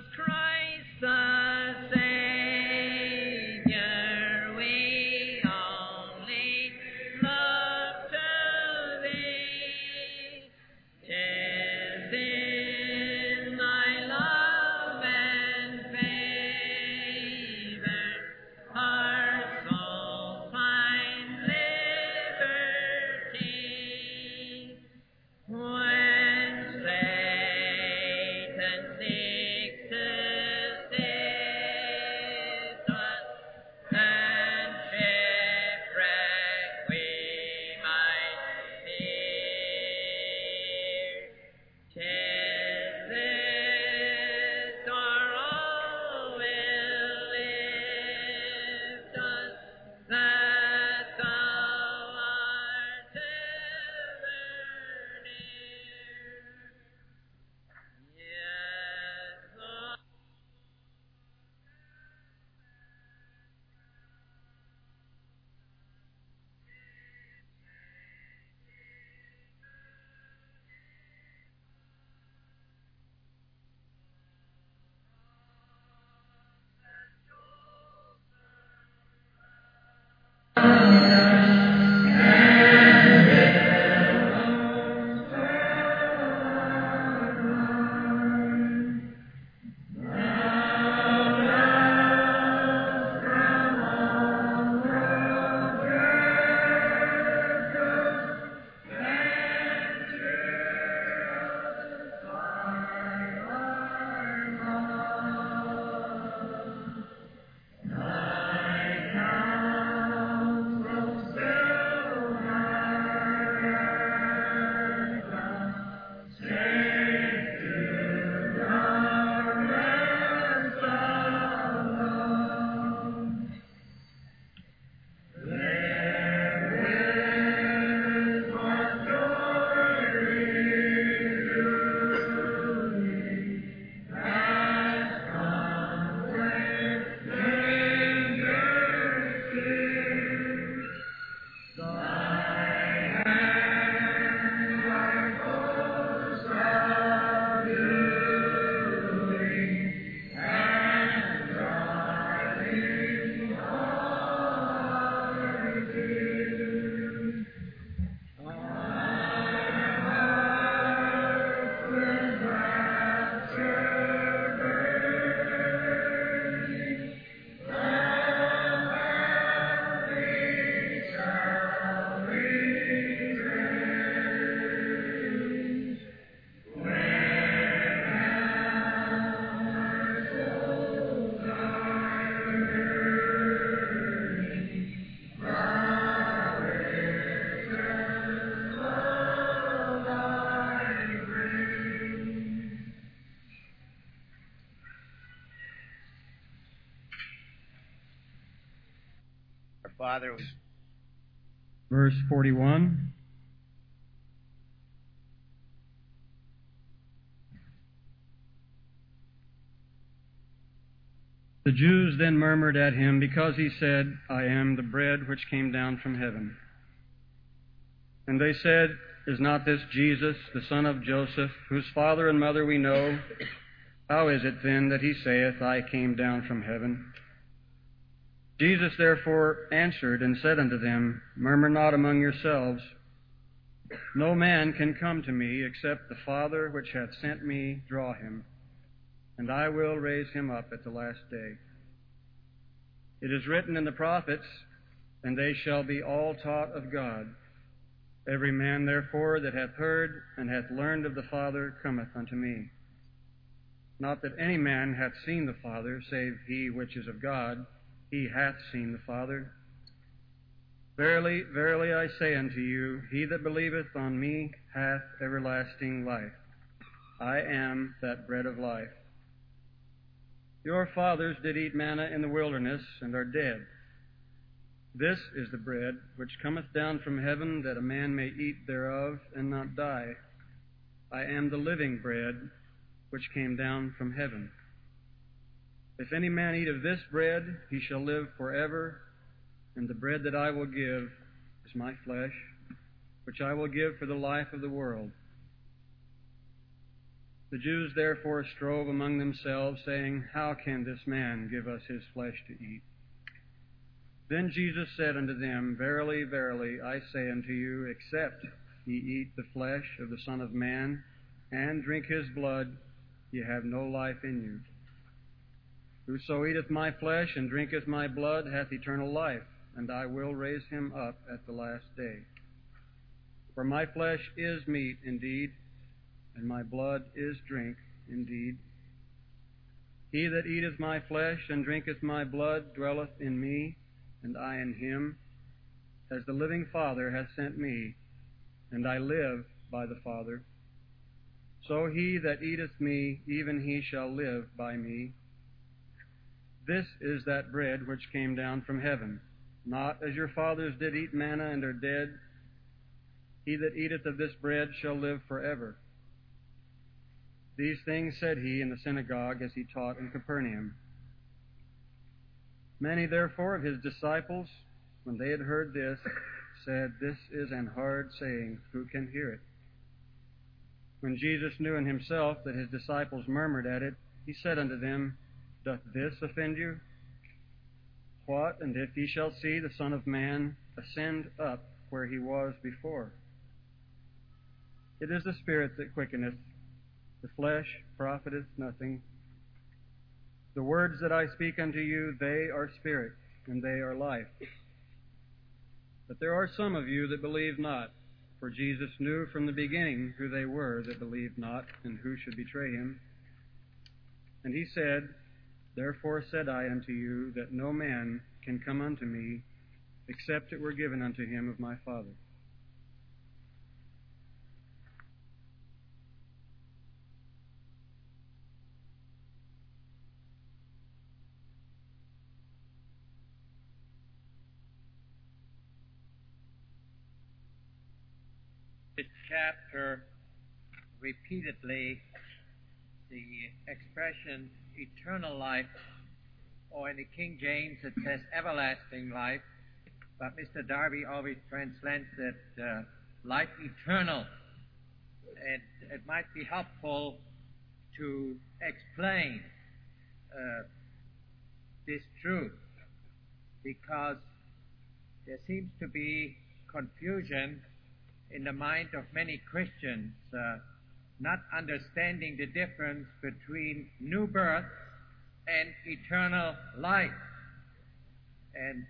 Christ the Savior, we only look to Thee. 'Tis in Thy love and favor our soul finds liberty. When Satan seeks to sift us, and shipwreck we might fear, 'tis this our all will lift us, that Thou art ever near. Yes, Lord. Father, Verse 41. The Jews then murmured at him because he said, I am the bread which came down from heaven. And they said, Is not this Jesus, the son of Joseph, whose father and mother we know? How is it then that he saith, I came down from heaven? Jesus therefore answered and said unto them, Murmur not among yourselves. No man can come to me except the Father which hath sent me draw him, and I will raise him up at the last day. It is written in the prophets, and they shall be all taught of God. Every man therefore that hath heard and hath learned of the Father cometh unto me. Not that any man hath seen the Father, save he which is of God, he hath seen the Father. Verily, verily, I say unto you, he that believeth on me hath everlasting life. I am that bread of life. Your fathers did eat manna in the wilderness, and are dead. This is the bread which cometh down from heaven, that a man may eat thereof, and not die. I am the living bread which came down from heaven. If any man eat of this bread, he shall live forever, and the bread that I will give is my flesh, which I will give for the life of the world. The Jews therefore strove among themselves, saying, How can this man give us his flesh to eat? Then Jesus said unto them, Verily, verily, I say unto you, except ye eat the flesh of the Son of Man, and drink his blood, ye have no life in you. Whoso eateth my flesh and drinketh my blood hath eternal life, and I will raise him up at the last day. For my flesh is meat indeed, and my blood is drink indeed. He that eateth my flesh and drinketh my blood dwelleth in me, and I in him, as the living Father hath sent me, and I live by the Father. So he that eateth me, even he shall live by me. This is that bread which came down from heaven, not as your fathers did eat manna and are dead. He that eateth of this bread shall live forever. These things said he in the synagogue as he taught in Capernaum. Many therefore of his disciples, when they had heard this, said, This is an hard saying, who can hear it? When Jesus knew in himself that his disciples murmured at it, he said unto them, Doth this offend you? What, and if ye shall see the Son of Man ascend up where he was before? It is the Spirit that quickeneth, the flesh profiteth nothing. The words that I speak unto you, they are spirit, and they are life. But there are some of you that believe not, for Jesus knew from the beginning who they were that believed not, and who should betray him. And he said, Therefore said I unto you, that no man can come unto me, except it were given unto him of my Father. This chapter repeatedly the expression eternal life, or in the King James it says everlasting life, but Mr. Darby always translates it life eternal. And it might be helpful to explain this truth, because there seems to be confusion in the mind of many Christians, not understanding the difference between new birth and eternal life. And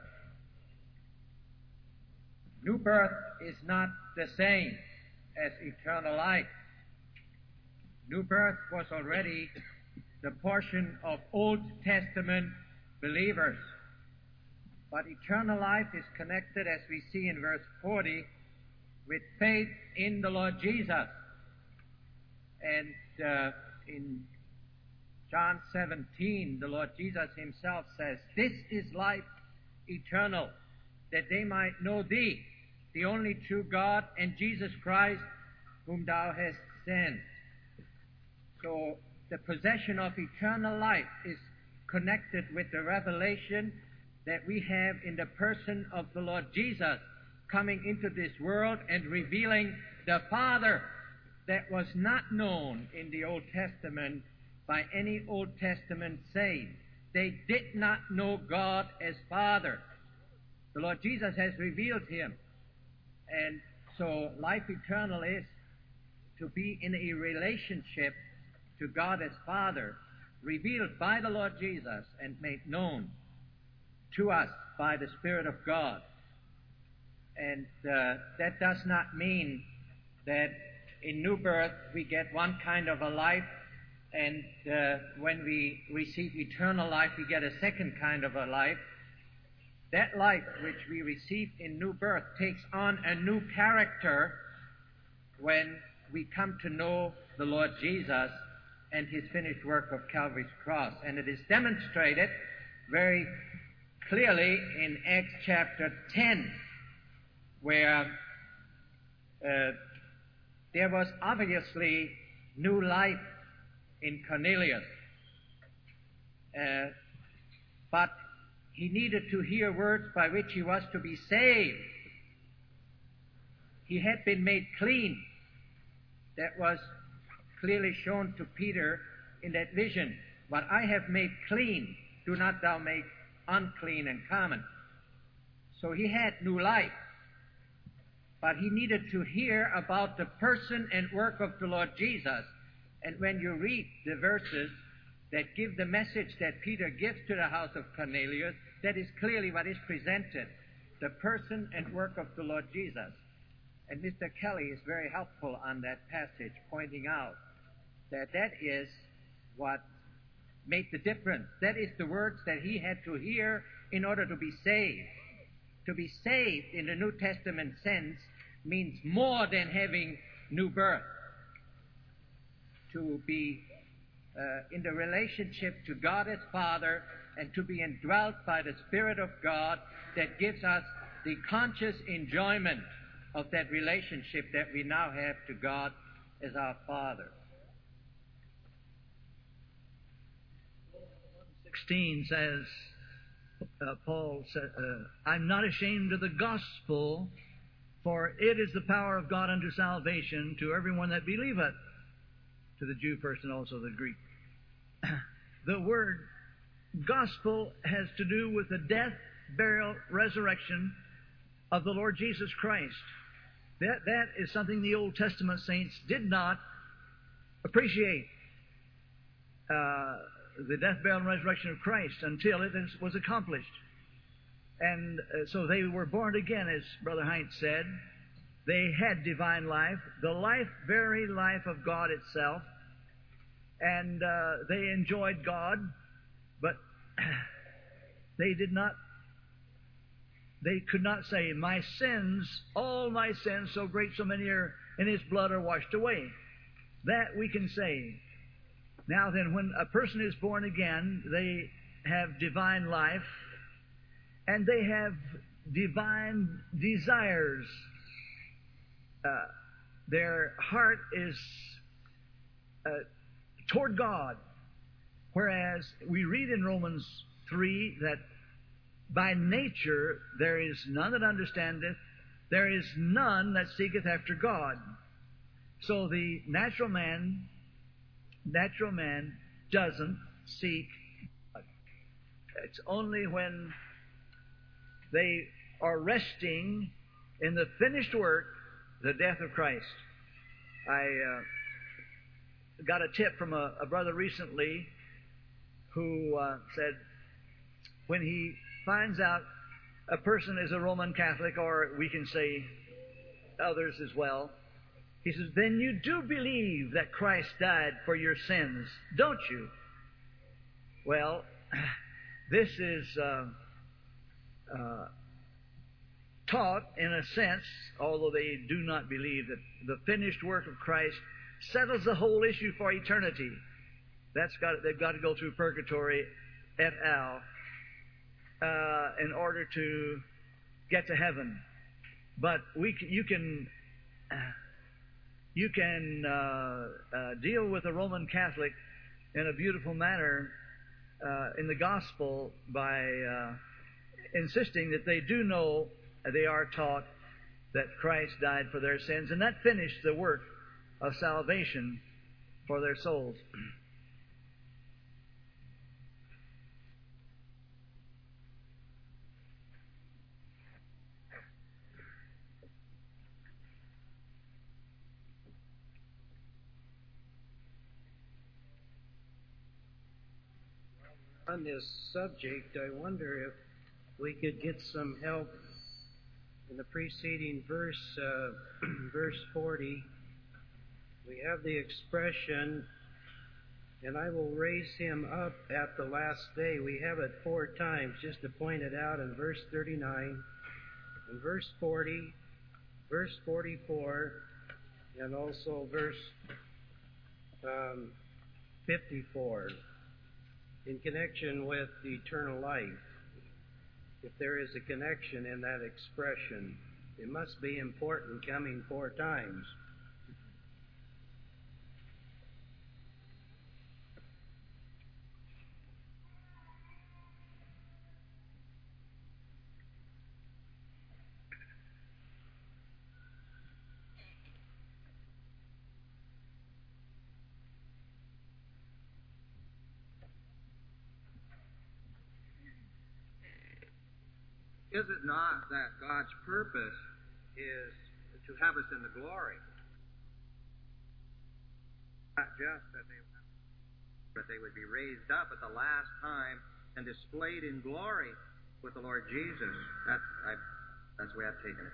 new birth is not the same as eternal life. New birth was already the portion of Old Testament believers. But eternal life is connected, as we see in verse 40, with faith in the Lord Jesus. And in John 17, the Lord Jesus himself says, This is life eternal, that they might know thee, the only true God, and Jesus Christ, whom thou hast sent. So the possession of eternal life is connected with the revelation that we have in the person of the Lord Jesus, coming into this world and revealing the Father that was not known in the Old Testament by any Old Testament saint. They did not know God as Father. The Lord Jesus has revealed him. And so life eternal is to be in a relationship to God as Father, revealed by the Lord Jesus and made known to us by the Spirit of God. And that does not mean that in new birth we get one kind of a life, and when we receive eternal life we get a second kind of a life. That life which we receive in new birth takes on a new character when we come to know the Lord Jesus and his finished work of Calvary's cross. And it is demonstrated very clearly in Acts chapter 10, where there was obviously new life in Cornelius. But he needed to hear words by which he was to be saved. He had been made clean. That was clearly shown to Peter in that vision. What I have made clean, do not thou make unclean and common. So he had new life. But he needed to hear about the person and work of the Lord Jesus. And when you read the verses that give the message that Peter gives to the house of Cornelius, that is clearly what is presented, the person and work of the Lord Jesus. And Mr. Kelly is very helpful on that passage, pointing out that that is what made the difference. That is the words that he had to hear in order to be saved. To be saved in the New Testament sense means more than having new birth. To be in the relationship to God as Father and to be indwelt by the Spirit of God that gives us the conscious enjoyment of that relationship that we now have to God as our Father. 16 says, Paul said, I'm not ashamed of the gospel, for it is the power of God unto salvation to everyone that believeth, to the Jew first and also the Greek. The word gospel has to do with the death, burial, resurrection of the Lord Jesus Christ. That is something the Old Testament saints did not appreciate. The death, burial, and resurrection of Christ until it was accomplished. And so they were born again, as Brother Heinz said. They had divine life, the life, very life of God itself. And they enjoyed God, but they could not say, my sins, all my sins, so great, so many are in His blood, are washed away. That we can say. Now then, when a person is born again, they have divine life, and they have divine desires. Their heart is toward God. Whereas we read in Romans 3 that by nature there is none that understandeth, there is none that seeketh after God. So the natural man doesn't seek God. It's only when they are resting in the finished work, the death of Christ. I got a tip from a brother recently who said when he finds out a person is a Roman Catholic, or we can say others as well, he says, then you do believe that Christ died for your sins, don't you? Well, this is taught in a sense, although they do not believe that the finished work of Christ settles the whole issue for eternity. They've got to go through purgatory et al. In order to get to heaven. But you can deal with a Roman Catholic in a beautiful manner in the gospel by insisting that they do know, they are taught that Christ died for their sins, and that finished the work of salvation for their souls. On this subject, I wonder if we could get some help in the preceding verse, verse 40. We have the expression, and I will raise him up at the last day. We have it 4 times, just to point it out in verse 39, in verse 40, verse 44, and also verse 54. In connection with eternal life. If there is a connection in that expression, it must be important coming 4 times. Is it not that God's purpose is to have us in the glory? Not just that they would be raised up at the last time and displayed in glory with the Lord Jesus. That's the way I've taken it.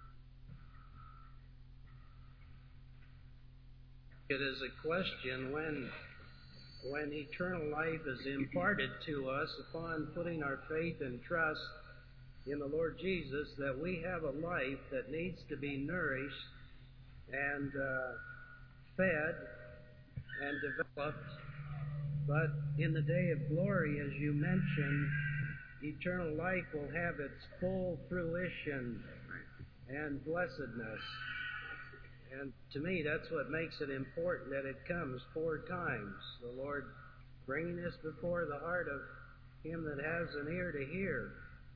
It is a question when eternal life is imparted to us upon putting our faith and trust in the Lord Jesus, that we have a life that needs to be nourished and fed and developed. But in the day of glory, as you mentioned, eternal life will have its full fruition and blessedness. And to me, that's what makes it important that it comes 4 times. The Lord bringing us before the heart of him that has an ear to hear.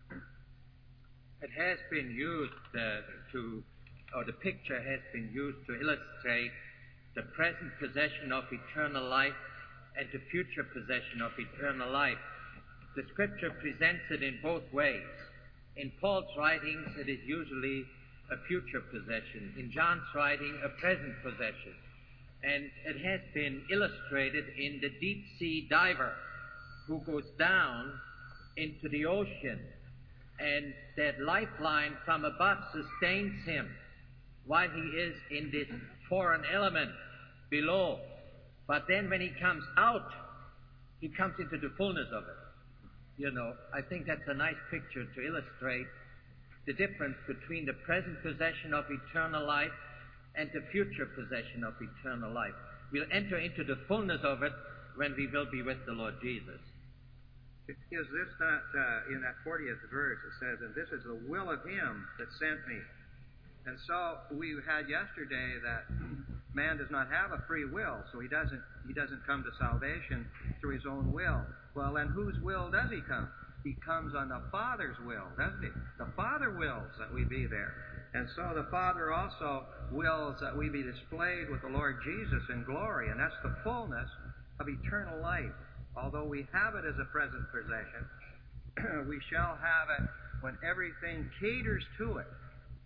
It has been used the picture has been used to illustrate the present possession of eternal life and the future possession of eternal life. The Scripture presents it in both ways. In Paul's writings, it is usually a future possession. In John's writing, a present possession. And it has been illustrated in the deep sea diver who goes down into the ocean, and that lifeline from above sustains him while he is in this foreign element below. But then when he comes out, he comes into the fullness of it. You know, I think that's a nice picture to illustrate the difference between the present possession of eternal life and the future possession of eternal life. We'll enter into the fullness of it when we will be with the Lord Jesus. Is this not, in that 40th verse, it says, "And this is the will of him that sent me." And so we had yesterday that man does not have a free will, so he doesn't come to salvation through his own will. Well, then whose will does he come? He comes on the Father's will, doesn't he? The Father wills that we be there. And so the Father also wills that we be displayed with the Lord Jesus in glory, and that's the fullness of eternal life. Although we have it as a present possession, we shall have it when everything caters to it.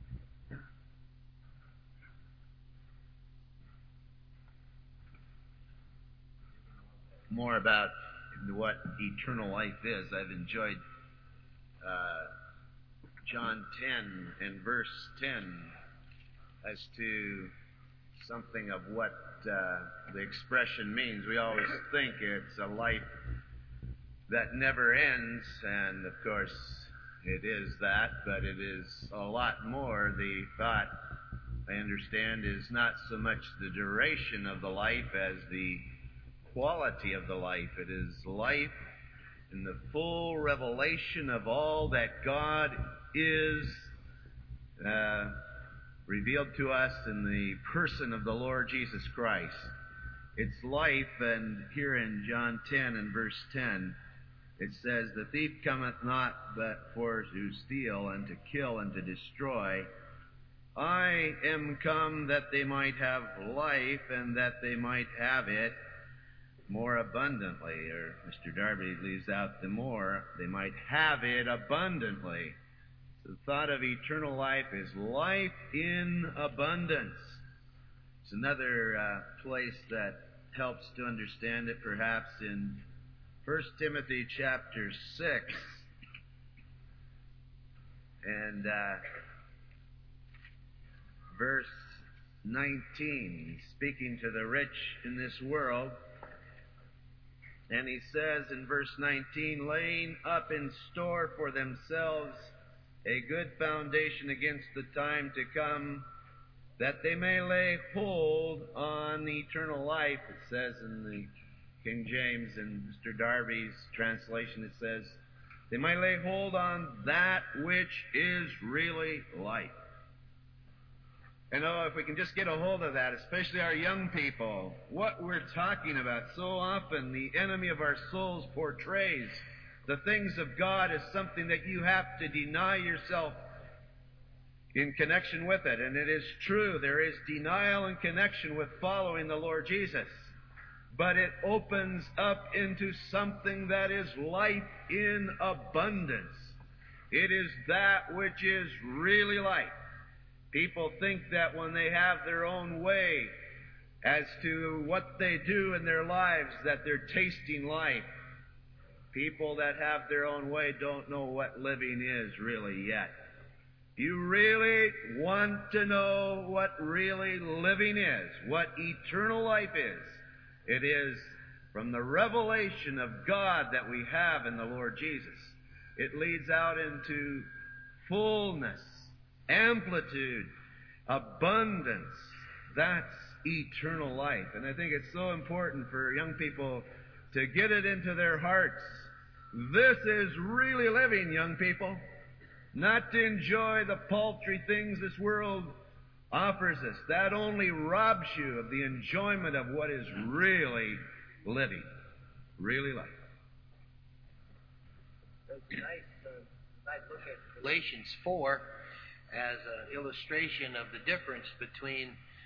More about what eternal life is. I've enjoyed John 10 and verse 10 as to something of what the expression means. We always think it's a life that never ends, and of course it is that, but it is a lot more. The thought, I understand, is not so much the duration of the life as the quality of the life. It is life in the full revelation of all that God is revealed to us in the person of the Lord Jesus Christ. It's life, and here in John 10 and verse 10, it says, "The thief cometh not but for to steal and to kill and to destroy. I am come that they might have life, and that they might have it more abundantly." Or Mr. Darby leaves out the more. They might have it abundantly. So the thought of eternal life is life in abundance. It's another place that helps to understand it, perhaps, in 1 Timothy chapter 6. And verse 19, speaking to the rich in this world. And he says in verse 19, "Laying up in store for themselves a good foundation against the time to come, that they may lay hold on eternal life." It says in the King James, and Mr. Darby's translation, it says, "They might lay hold on that which is really life." And if we can just get a hold of that, especially our young people, what we're talking about, so often the enemy of our souls portrays the things of God as something that you have to deny yourself in connection with it. And it is true, there is denial in connection with following the Lord Jesus. But it opens up into something that is life in abundance. It is that which is really life. People think that when they have their own way as to what they do in their lives, that they're tasting life. People that have their own way don't know what living is really yet. You really want to know what really living is, what eternal life is. It is from the revelation of God that we have in the Lord Jesus. It leads out into fullness, amplitude, abundance. That's eternal life. And I think it's so important for young people to get it into their hearts. This is really living, young people. Not to enjoy the paltry things this world offers us. That only robs you of the enjoyment of what is really living. Really life. Tonight look at Galatians 4 as an illustration of the difference between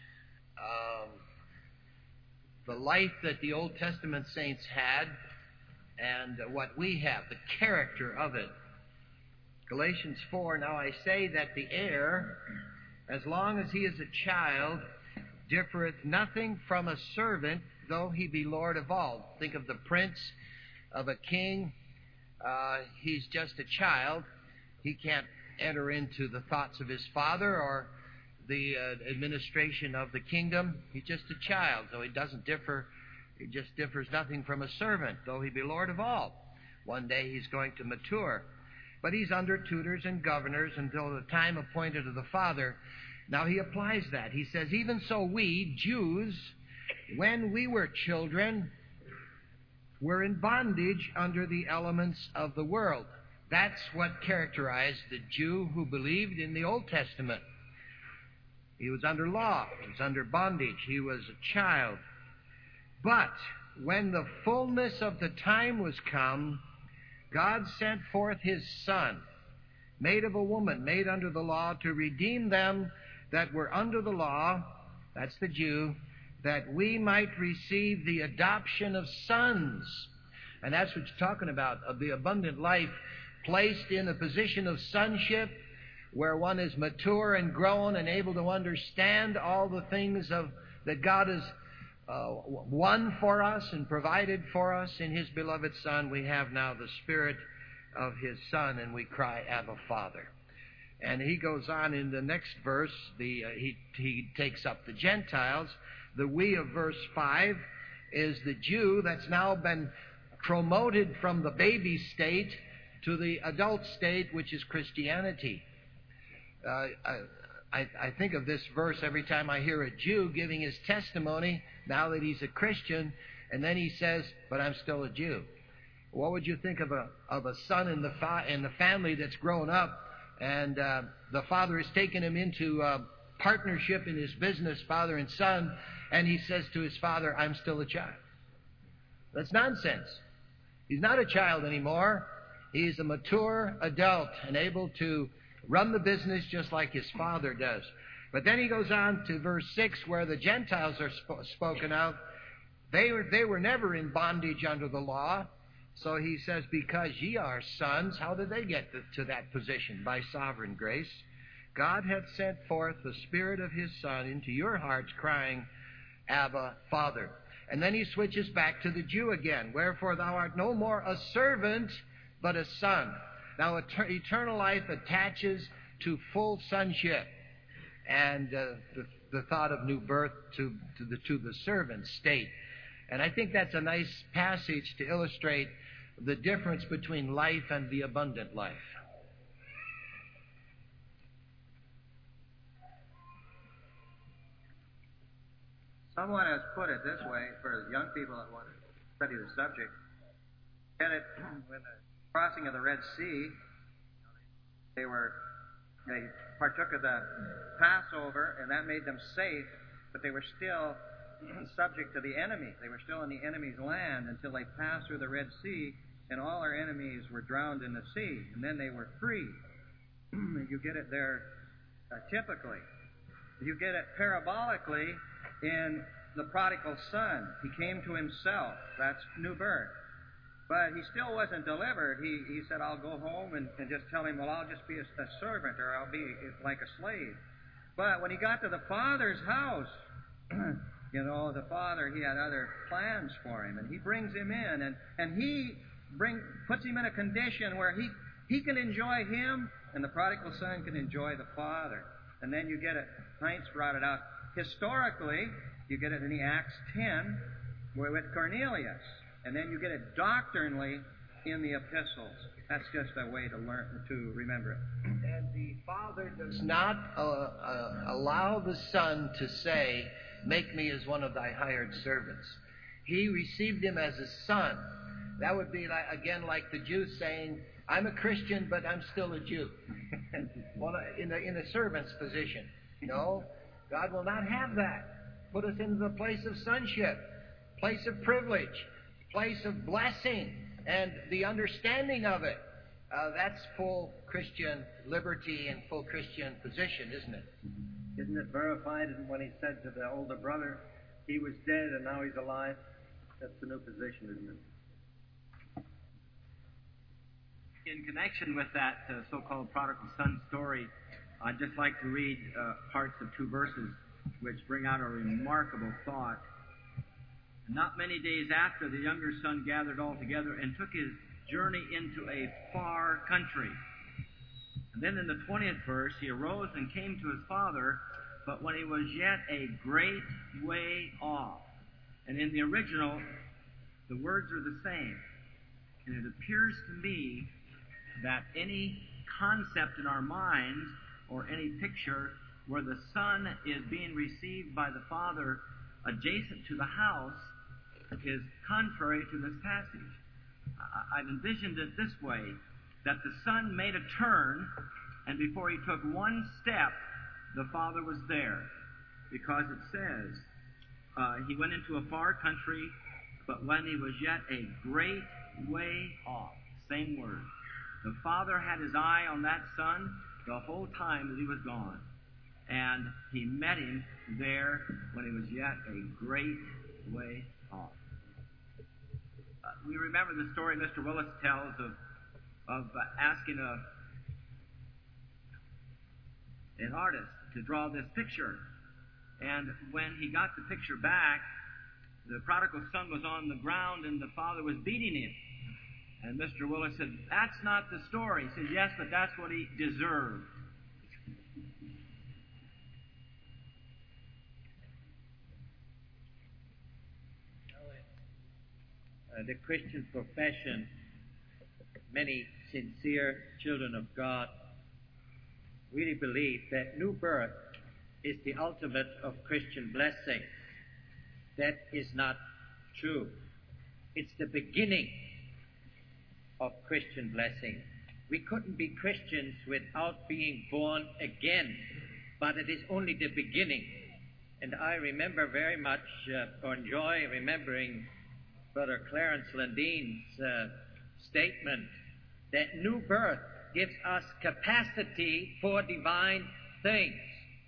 the life that the Old Testament saints had and what we have, the character of it. Galatians 4, now I say that the heir, as long as he is a child, differeth nothing from a servant, though he be Lord of all. Think of the prince of a king. He's just a child. He can't enter into the thoughts of his father or the administration of the kingdom. He's just a child, so he doesn't differ. He just differs nothing from a servant, though he be Lord of all. One day he's going to mature. But he's under tutors and governors until the time appointed of the Father. Now he applies that. He says, even so we, Jews, when we were children, were in bondage under the elements of the world. That's what characterized the Jew who believed in the Old Testament. He was under law. He was under bondage. He was a child. But when the fullness of the time was come, God sent forth His Son, made of a woman, made under the law, to redeem them that were under the law, that's the Jew, that we might receive the adoption of sons. And that's what you're talking about, of the abundant life placed in a position of sonship, where one is mature and grown and able to understand all the things that God has won for us and provided for us in His beloved Son. We have now the Spirit of His Son, and we cry, Abba, Father. And he goes on in the next verse. He takes up the Gentiles. The we of verse 5 is the Jew that's now been promoted from the baby state to the adult state, which is Christianity. I think of this verse every time I hear a Jew giving his testimony now that he's a Christian, and then he says, but I'm still a Jew. What would you think of a son in the family that's grown up, and the father has taken him into partnership in his business, father and son, and he says to his father, I'm still a child? That's nonsense. He's not a child anymore. He's a mature adult and able to run the business just like his father does. But then he goes on to verse 6, where the Gentiles are spoken of. They were never in bondage under the law. So he says, because ye are sons, how did they get to that position? By sovereign grace. God hath sent forth the Spirit of His Son into your hearts, crying, Abba, Father. And then he switches back to the Jew again. Wherefore thou art no more a servant, but a son. Now, eternal life attaches to full sonship and the thought of new birth to the servant state. And I think that's a nice passage to illustrate the difference between life and the abundant life. Someone has put it this way for young people that want to study the subject. And when the crossing of the Red Sea, they partook of the Passover, and that made them safe, but they were still subject to the enemy. They were still in the enemy's land until they passed through the Red Sea, and all our enemies were drowned in the sea, and then they were free. You get it there typically. You get it parabolically in the prodigal son. He came to himself. That's new birth. But he still wasn't delivered. He said, I'll go home and just tell him, well, I'll just be a servant, or I'll be like a slave. But when he got to the Father's house, the Father, he had other plans for him, and he brings him in, and he puts him in a condition where he can enjoy him, and the prodigal son can enjoy the Father. And then you get it, Heinz brought it out, historically, you get it in the Acts 10, with Cornelius. And then you get it doctrinally in the epistles. That's just a way to remember it. And the Father does not allow the Son to say, make me as one of thy hired servants. He received him as a son. That would be, like the Jews saying, I'm a Christian, but I'm still a Jew. in a servant's position. No, God will not have that. Put us into the place of sonship, place of privilege, place of blessing, and the understanding of it. That's full Christian liberty and full Christian position, isn't it? Isn't it verified when he said to the older brother, he was dead and now he's alive? That's the new position, isn't it? In connection with that so-called prodigal son story, I'd just like to read parts of 2 verses which bring out a remarkable thought. Not many days after, the younger son gathered all together and took his journey into a far country. And then in the 20th verse, he arose and came to his father, but when he was yet a great way off. And in the original, the words are the same. And it appears to me that any concept in our minds or any picture where the son is being received by the father adjacent to the house is contrary to this passage. I've envisioned it this way, that the son made a turn, and before he took one step, the father was there. Because it says, he went into a far country, but when he was yet a great way off. Same word. The father had his eye on that son the whole time that he was gone. And he met him there when he was yet a great way off. We remember the story Mr. Willis tells of asking an artist to draw this picture. And when he got the picture back, the prodigal son was on the ground and the father was beating him. And Mr. Willis said, that's not the story. He said, yes, but that's what he deserved. The Christian profession, many sincere children of God really believe that new birth is the ultimate of Christian blessing. That is not true. It's the beginning of Christian blessing. We couldn't be Christians without being born again, but it is only the beginning. And I remember very much, or enjoy remembering Brother Clarence Landine's statement that new birth gives us capacity for divine things.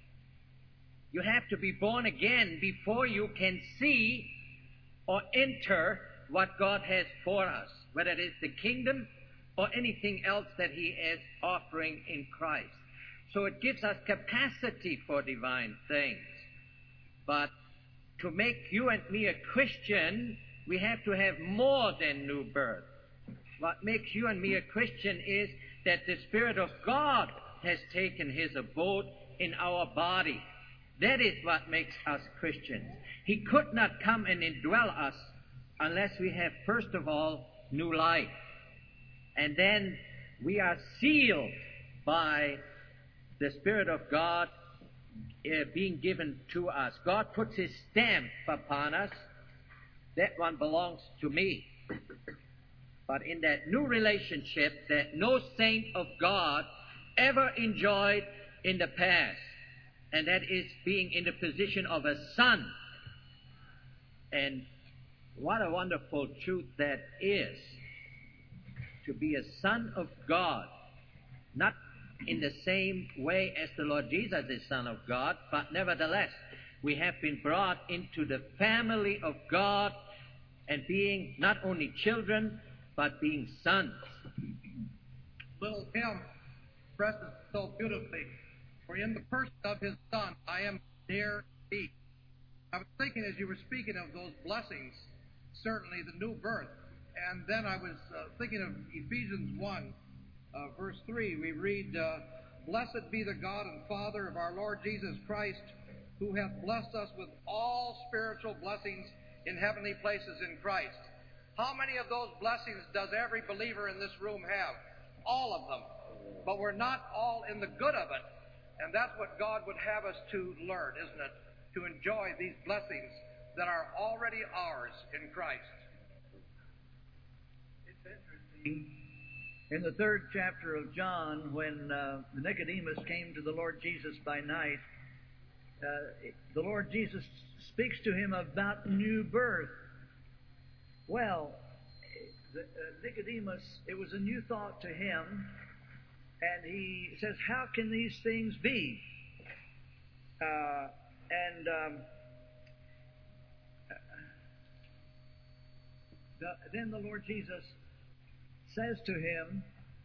You have to be born again before you can see or enter what God has for us, whether it is the kingdom or anything else that He is offering in Christ. So it gives us capacity for divine things. But to make you and me a Christian, we have to have more than new birth. What makes you and me a Christian is that the Spirit of God has taken His abode in our body. That is what makes us Christians. He could not come and indwell us unless we have, first of all, new life. And then we are sealed by the Spirit of God being given to us. God puts His stamp upon us. That one belongs to me. But in that new relationship that no saint of God ever enjoyed in the past, and that is being in the position of a son. And what a wonderful truth that is, to be a son of God, not in the same way as the Lord Jesus is Son of God, but nevertheless, we have been brought into the family of God and being not only children, but being sons. Little hymn expresses so beautifully. For in the person of his Son, I am near thee. I was thinking as you were speaking of those blessings, certainly the new birth. And then I was thinking of Ephesians 1, verse 3. We read, Blessed be the God and Father of our Lord Jesus Christ, who hath blessed us with all spiritual blessings in heavenly places in Christ. How many of those blessings does every believer in this room have? All of them. But we're not all in the good of it. And that's what God would have us to learn, isn't it? To enjoy these blessings that are already ours in Christ. It's interesting. In the 3rd chapter of John, when Nicodemus came to the Lord Jesus by night, the Lord Jesus speaks to him about new birth. Well, Nicodemus, it was a new thought to him, and he says, how can these things be? Then the Lord Jesus says to him,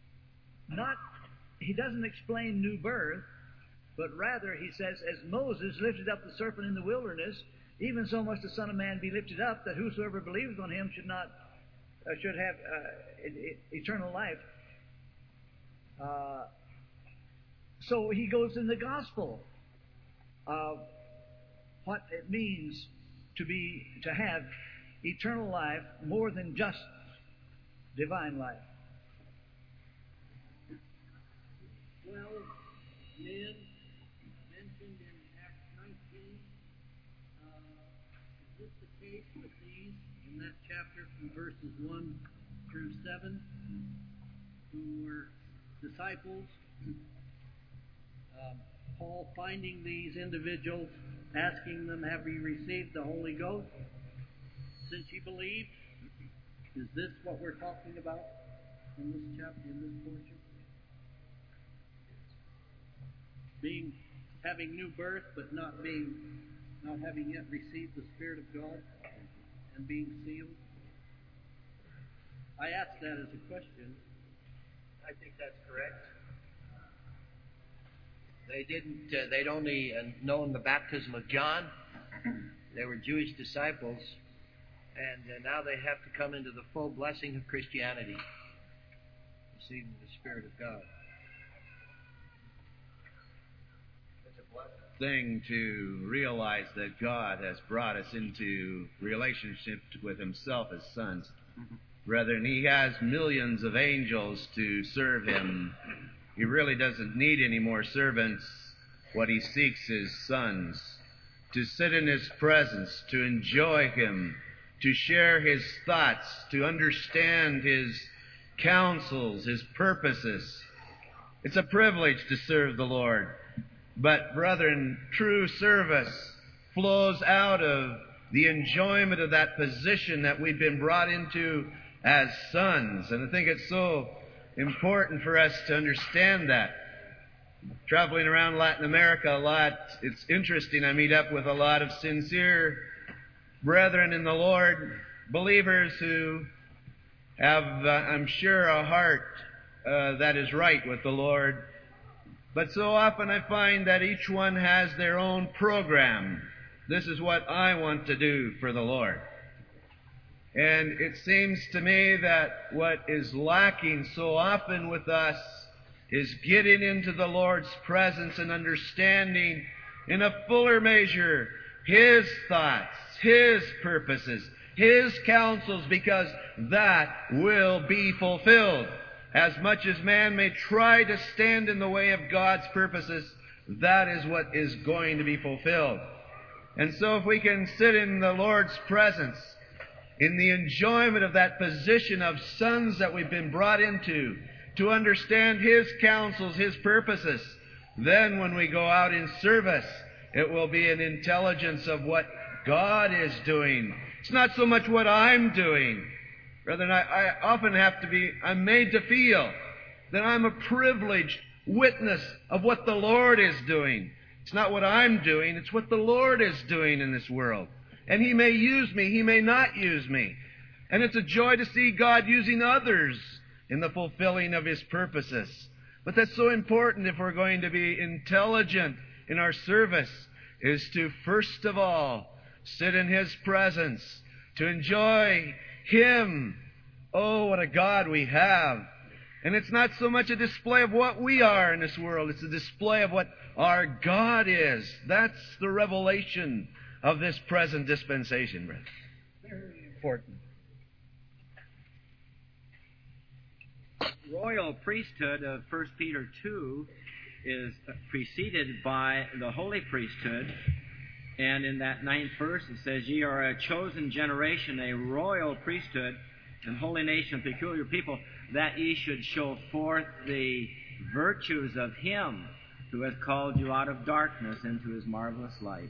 he doesn't explain new birth, but rather he says, as Moses lifted up the serpent in the wilderness, even so must the Son of Man be lifted up, that whosoever believes on him should have eternal life. So he goes in the gospel of what it means to have eternal life more than just divine life. 12 men mentioned in Acts 19. Is this the case with these in that chapter from verses 1 through 7, who were disciples? Paul finding these individuals, asking them, have you received the Holy Ghost since you believed? Is this what we're talking about in this chapter, in this portion? Having new birth, but not having yet received the Spirit of God and being sealed. I ask that as a question. I think that's correct. They'd only known the baptism of John. They were Jewish disciples, and now they have to come into the full blessing of Christianity, receiving the Spirit of God. Thing to realize that God has brought us into relationship with Himself as sons. Brethren, He has millions of angels to serve Him. He really doesn't need any more servants. What He seeks is sons, to sit in His presence, to enjoy Him, to share His thoughts, to understand His counsels, His purposes. It's a privilege to serve the Lord. But, brethren, true service flows out of the enjoyment of that position that we've been brought into as sons. And I think it's so important for us to understand that. Traveling around Latin America a lot, it's interesting. I meet up with a lot of sincere brethren in the Lord, believers who have, I'm sure, a heart that is right with the Lord. But so often I find that each one has their own program. This is what I want to do for the Lord. And it seems to me that what is lacking so often with us is getting into the Lord's presence and understanding in a fuller measure His thoughts, His purposes, His counsels, because that will be fulfilled. As much as man may try to stand in the way of God's purposes, that is what is going to be fulfilled. And so if we can sit in the Lord's presence, in the enjoyment of that position of sons that we've been brought into, to understand His counsels, His purposes, then when we go out in service, it will be an intelligence of what God is doing. It's not so much what I'm doing. Rather, I often I'm made to feel that I'm a privileged witness of what the Lord is doing. It's not what I'm doing, it's what the Lord is doing in this world. And He may use me, He may not use me. And it's a joy to see God using others in the fulfilling of His purposes. But that's so important if we're going to be intelligent in our service, is to first of all sit in His presence, to enjoy Him. Oh, what a God we have. And it's not so much a display of what we are in this world, it's a display of what our God is. That's the revelation of this present dispensation, brother. Very important. Royal priesthood of 1 Peter 2 is preceded by the holy priesthood. And in that 9th verse it says, "Ye are a chosen generation, a royal priesthood, and holy nation, peculiar people, that ye should show forth the virtues of Him who hath called you out of darkness into His marvelous light."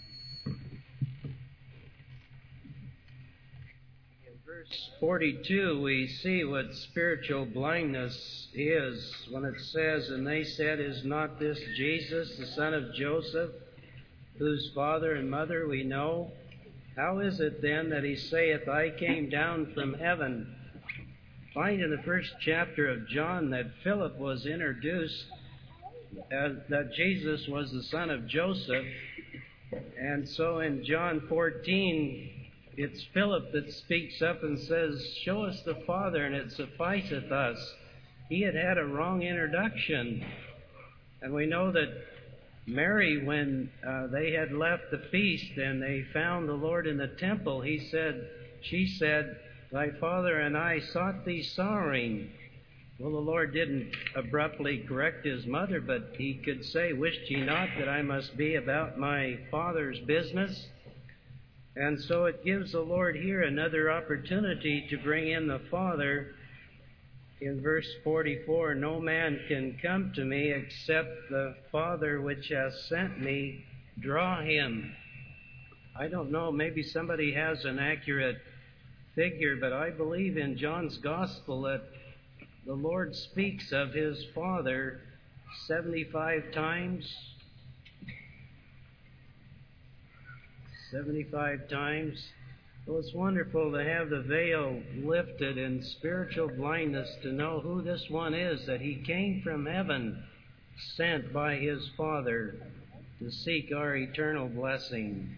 In verse 42, we see what spiritual blindness is when it says, "And they said, Is not this Jesus, the son of Joseph, whose father and mother we know? How is it then that he saith, I came down from heaven?" Find in the first chapter of John that Philip was introduced that Jesus was the son of Joseph. And so in John 14, it's Philip that speaks up and says, "Show us the Father, and it sufficeth us." He had a wrong introduction. And we know that Mary, when they had left the feast and they found the Lord in the temple, she said, "Thy father and I sought thee sorrowing." Well, the Lord didn't abruptly correct His mother, but He could say, "Wished ye not that I must be about my Father's business?" And so it gives the Lord here another opportunity to bring in the Father. In verse 44, "No man can come to me except the Father which hath sent me draw him." I don't know, maybe somebody has an accurate figure, but I believe in John's Gospel that the Lord speaks of His Father 75 times. 75 times. Well, it's wonderful to have the veil lifted in spiritual blindness to know who this one is, that He came from heaven, sent by His Father to seek our eternal blessing.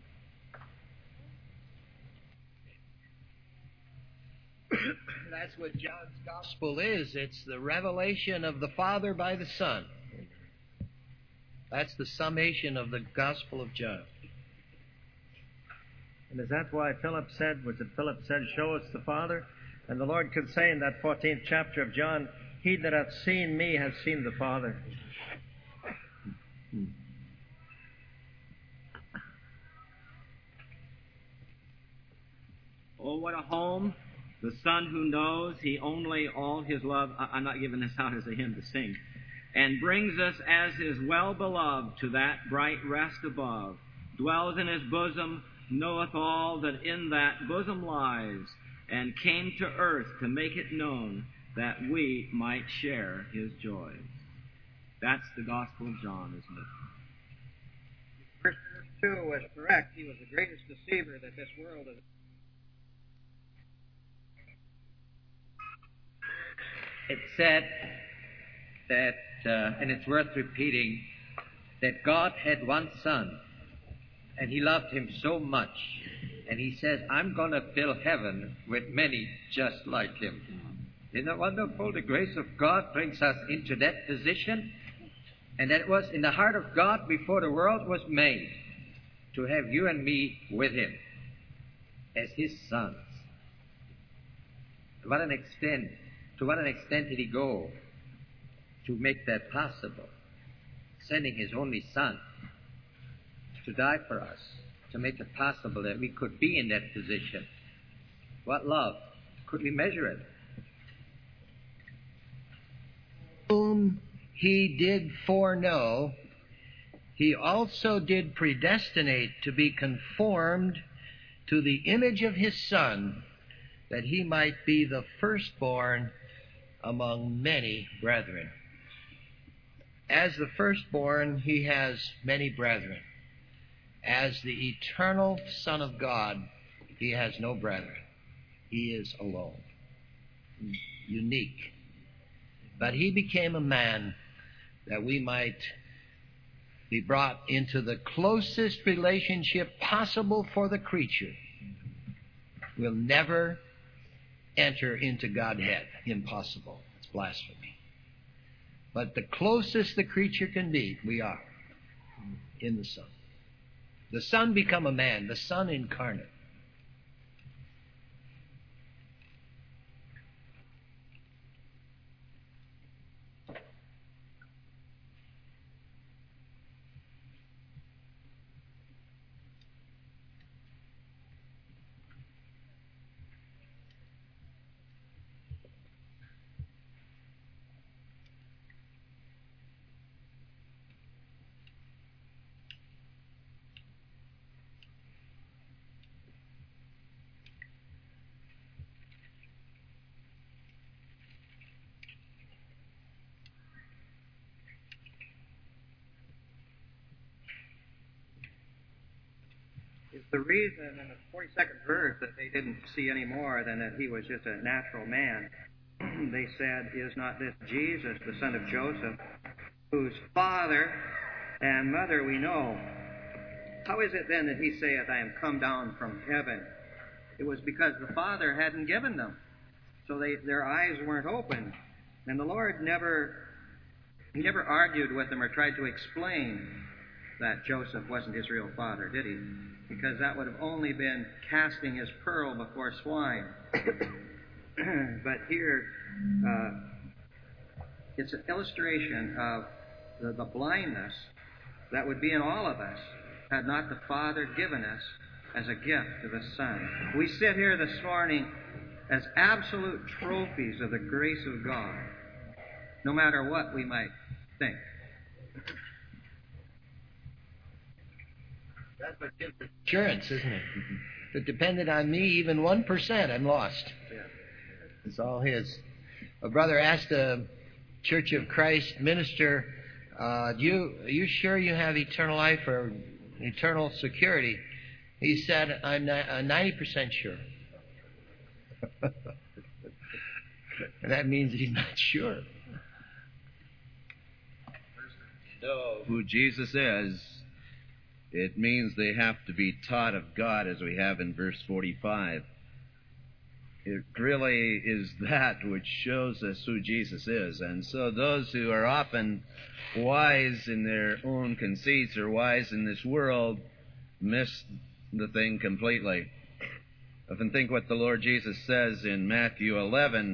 That's what John's Gospel is. It's the revelation of the Father by the Son. That's the summation of the Gospel of John. And is that why Philip said, "Show us the Father"? And the Lord could say in that 14th chapter of John, "He that hath seen me hath seen the Father." Oh, what a home. The Son who knows He only all His love. I'm not giving this out as a hymn to sing. And brings us as His well-beloved to that bright rest above. Dwells in His bosom, knoweth all that in that bosom lies, and came to earth to make it known that we might share His joys. That's the Gospel of John, isn't it? Verse 2 was correct. He was the greatest deceiver that this world has. It said that, and it's worth repeating, that God had one Son, and He loved Him so much, and He says, "I'm going to fill heaven with many just like Him." Isn't it wonderful? The grace of God brings us into that position, and that was in the heart of God before the world was made, to have you and me with Him as His sons. To what an extent did He go to make that possible? Sending His only Son to die for us, to make it possible that we could be in that position. What love! Could we measure it? Whom He did foreknow, He also did predestinate to be conformed to the image of His Son, that He might be the firstborn among many brethren. As the firstborn, He has many brethren. As the eternal Son of God, He has no brethren. He is alone, unique. But he became a man that we might be brought into the closest relationship possible for the creature. We'll never enter into Godhead. Impossible. It's blasphemy. But the closest the creature can be, we are in the Son. The Son become a man, the Son incarnate. Is the reason in the 42nd verse that they didn't see any more than that he was just a natural man? They said, is not this Jesus, the son of Joseph, whose father and mother we know? How is it then that he saith, I am come down from heaven? It was because the Father hadn't given them. So their eyes weren't open. And the Lord never argued with them or tried to explain that Joseph wasn't his real father, did he? Because that would have only been casting his pearl before swine. But here, it's an illustration of the blindness that would be in all of us had not the Father given us as a gift to the Son. We sit here this morning as absolute trophies of the grace of God, no matter what we might think. That's what gives assurance, isn't it? If it depended on me, even 1%, I'm lost. Yeah. It's all His. A brother asked a Church of Christ minister, are you sure you have eternal life or eternal security? He said, I'm 90% sure. And that means he's not sure. Know who Jesus is, it means they have to be taught of God, as we have in verse 45. It really is that which shows us who Jesus is. And so those who are often wise in their own conceits or wise in this world miss the thing completely. Often think what the Lord Jesus says in Matthew 11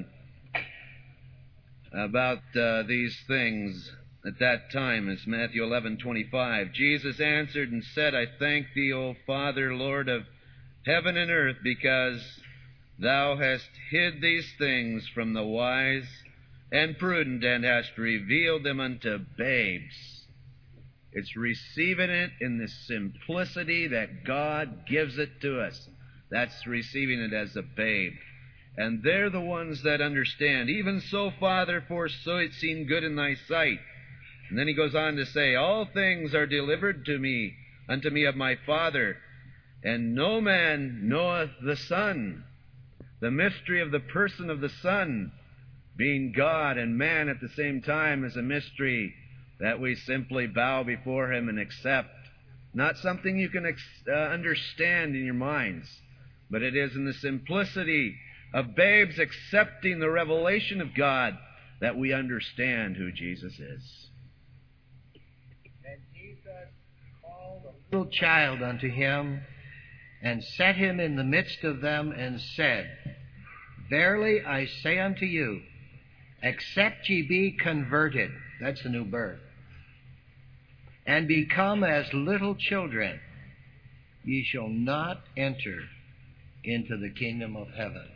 about these things at that time. It's Matthew 11:25. Jesus answered and said, I thank thee, O Father, Lord of heaven and earth, because thou hast hid these things from the wise and prudent, and hast revealed them unto babes. It's receiving it in the simplicity that God gives it to us. That's receiving it as a babe. And they're the ones that understand. Even so, Father, for so it seemed good in thy sight. And then he goes on to say, all things are delivered to me, unto me of my Father, and no man knoweth the Son. The mystery of the person of the Son, being God and man at the same time, is a mystery that we simply bow before Him and accept. Not something you can understand in your minds, but it is in the simplicity of babes accepting the revelation of God that we understand who Jesus is. And Jesus called a little child unto Him, and set him in the midst of them, and said, Verily I say unto you, except ye be converted, that's the new birth, and become as little children, ye shall not enter into the kingdom of heaven.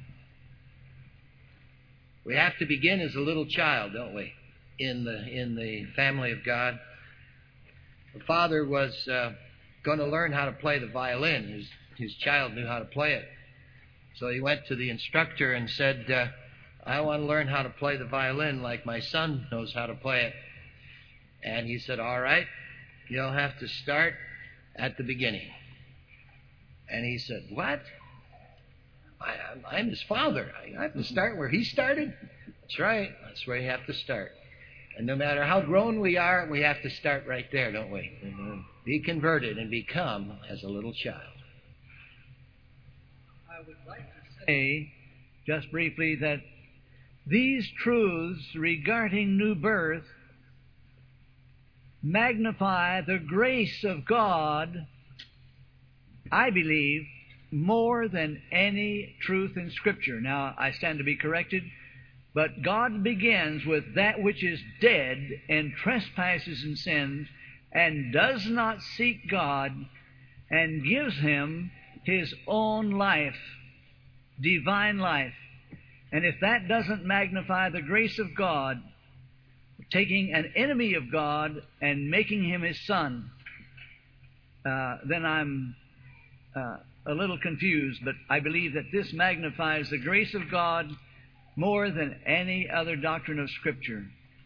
We have to begin as a little child, don't we, in the family of God. The father was going to learn how to play the violin. His child knew how to play it. So he went to the instructor and said, I want to learn how to play the violin like my son knows how to play it. And he said, all right, you'll have to start at the beginning. And he said, what? I'm his father. I have to start where he started. That's right. That's where you have to start. And no matter how grown we are, we have to start right there, don't we? Mm-hmm. Be converted and become as a little child. I would like to say, just briefly, that these truths regarding new birth magnify the grace of God, I believe, more than any truth in Scripture. Now, I stand to be corrected, but God begins with that which is dead in trespasses and sins and does not seek God and gives him his own life, divine life. And if that doesn't magnify the grace of God, taking an enemy of God and making him his son, then I'm a little confused. But I believe that this magnifies the grace of God more than any other doctrine of Scripture.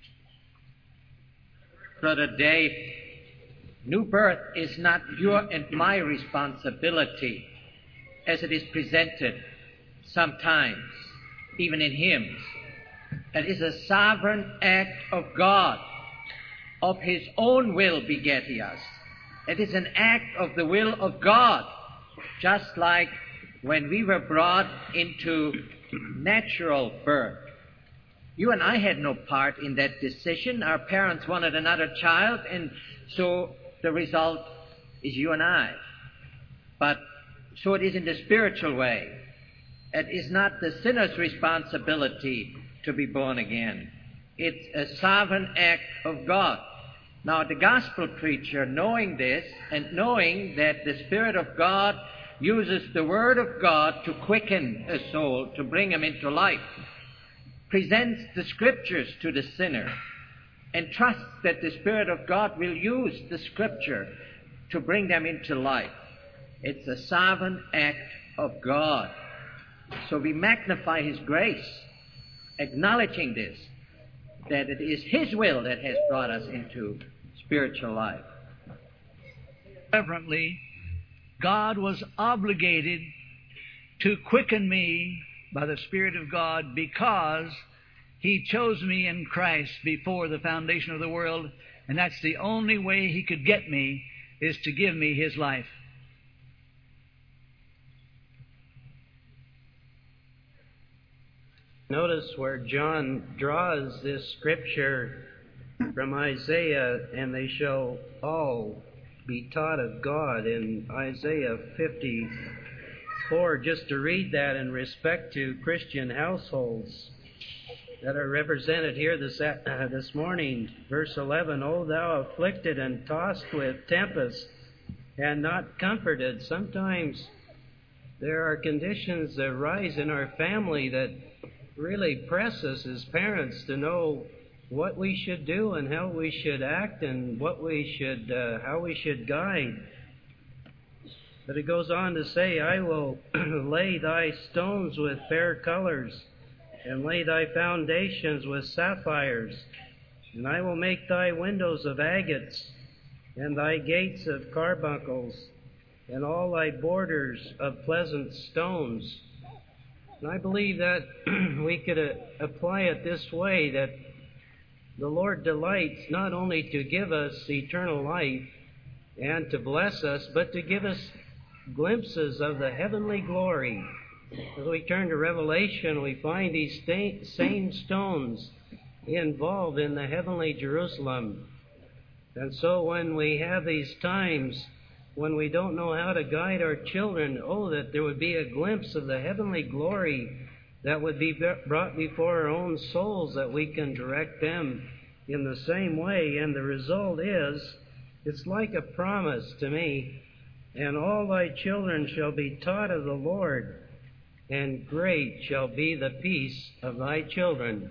Brother Dave, new birth is not your and my responsibility as it is presented sometimes, even in hymns. It is a sovereign act of God. Of his own will beget he us. It is an act of the will of God, just like when we were brought into natural birth. You and I had no part in that decision. Our parents wanted another child, and so the result is you and I. But so it is in the spiritual way. It is not the sinner's responsibility to be born again. It's a sovereign act of God. Now, the gospel preacher, knowing this and knowing that the Spirit of God uses the Word of God to quicken a soul, to bring him into life, presents the Scriptures to the sinner and trusts that the Spirit of God will use the Scripture to bring them into life. It's a sovereign act of God. So we magnify his grace, acknowledging this, that it is his will that has brought us into spiritual life. Reverently, God was obligated to quicken me by the Spirit of God because he chose me in Christ before the foundation of the world, and that's the only way he could get me, is to give me his life. Notice where John draws this scripture from Isaiah, and they shall all be taught of God, in Isaiah 54, just to read that in respect to Christian households that are represented here this morning. Verse 11, O thou afflicted and tossed with tempest and not comforted. Sometimes there are conditions that arise in our family that really press us as parents to know what we should do and how we should act and what we should, how we should guide. But it goes on to say, I will lay thy stones with fair colors and lay thy foundations with sapphires, and I will make thy windows of agates and thy gates of carbuncles and all thy borders of pleasant stones. And I believe that we could apply it this way, that the Lord delights not only to give us eternal life and to bless us, but to give us glimpses of the heavenly glory. As we turn to Revelation, we find these same stones involved in the heavenly Jerusalem. And so when we have these times when we don't know how to guide our children, that there would be a glimpse of the heavenly glory that would be brought before our own souls, that we can direct them in the same way. And the result is, it's like a promise to me, and all thy children shall be taught of the Lord, and great shall be the peace of thy children.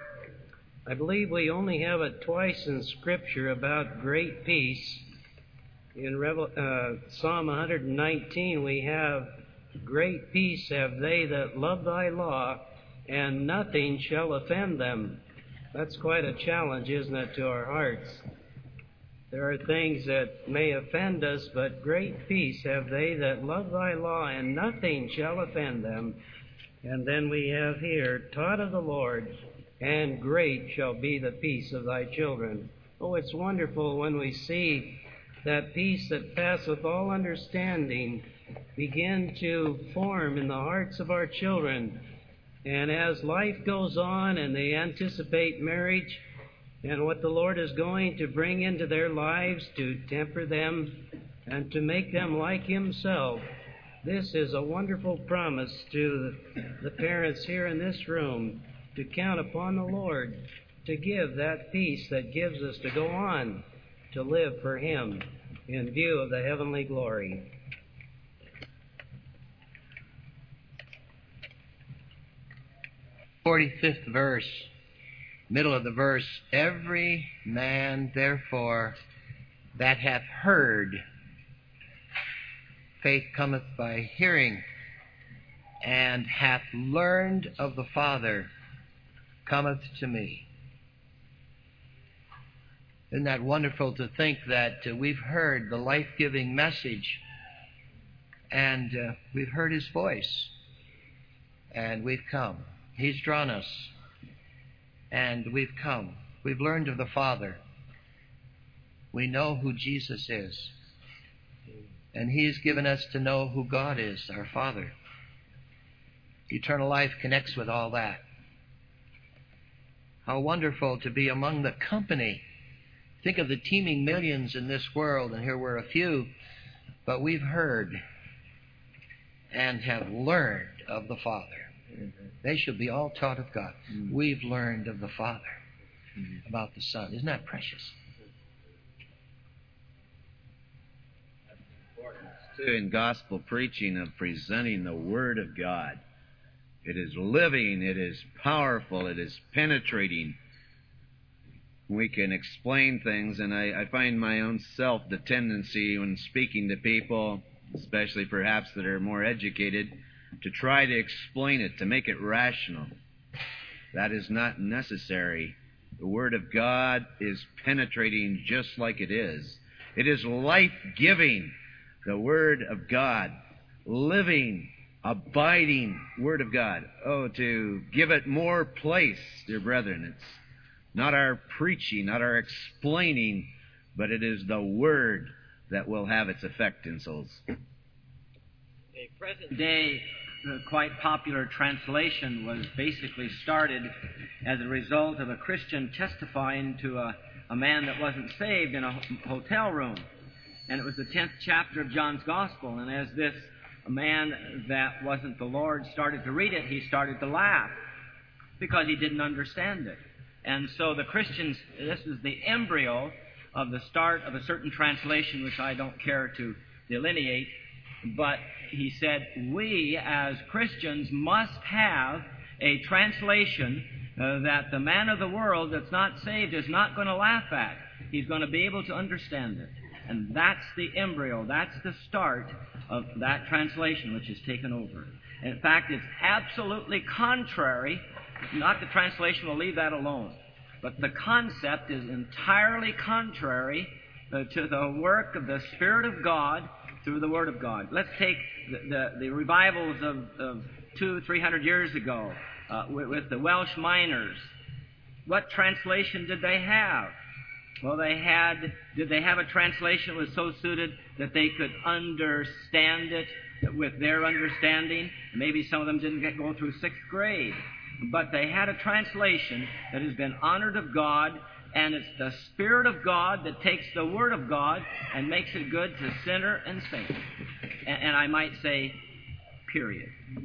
I believe we only have it twice in Scripture about great peace. In Psalm 119 we have, great peace have they that love thy law, and nothing shall offend them. That's quite a challenge, isn't it, to our hearts? There are things that may offend us, but great peace have they that love thy law, and nothing shall offend them. And then we have here, taught of the Lord, and great shall be the peace of thy children. Oh, it's wonderful when we see that peace that passeth all understanding begin to form in the hearts of our children. And as life goes on and they anticipate marriage and what the Lord is going to bring into their lives to temper them and to make them like Himself, this is a wonderful promise to the parents here in this room to count upon the Lord to give that peace that gives us to go on to live for Him in view of the heavenly glory. The 45th verse, middle of the verse, every man therefore that hath heard, faith cometh by hearing, and hath learned of the Father, cometh to me. Isn't that wonderful to think that we've heard the life-giving message and we've heard His voice and we've come. He's drawn us and we've come. We've learned of the Father. We know who Jesus is. And He's given us to know who God is, our Father. Eternal life connects with all that. How wonderful to be among the company. Think of the teeming millions in this world, and here we're a few, but we've heard and have learned of the Father. They shall be all taught of God. We've learned of the Father about the Son. Isn't that precious? Too, in gospel preaching, of presenting the Word of God. It is living, it is powerful, it is penetrating. We can explain things, and I find my own self the tendency when speaking to people, especially perhaps that are more educated, to try to explain it, to make it rational. That is not necessary. The Word of God is penetrating just like it is. It is life-giving, the Word of God, living, abiding Word of God. Oh, to give it more place, dear brethren, it's not our preaching, not our explaining, but it is the Word that will have its effect in souls. A present day, quite popular translation was basically started as a result of a Christian testifying to a man that wasn't saved in a hotel room. And it was the 10th chapter of John's Gospel. And as this man that wasn't the Lord started to read it, he started to laugh because he didn't understand it. And so the Christians, this is the embryo of the start of a certain translation, which I don't care to delineate, but he said, we as Christians must have a translation that the man of the world that's not saved is not going to laugh at. He's going to be able to understand it. And that's the embryo, that's the start of that translation which has taken over. And in fact, it's absolutely contrary. Not the translation, will leave that alone. But the concept is entirely contrary to the work of the Spirit of God through the Word of God. Let's take the revivals of 200-300 years ago with the Welsh miners. What translation did they have? Well, did they have a translation that was so suited that they could understand it with their understanding? Maybe some of them didn't go through 6th grade. But they had a translation that has been honored of God, and it's the Spirit of God that takes the Word of God and makes it good to sinner and saint. And I might say, period.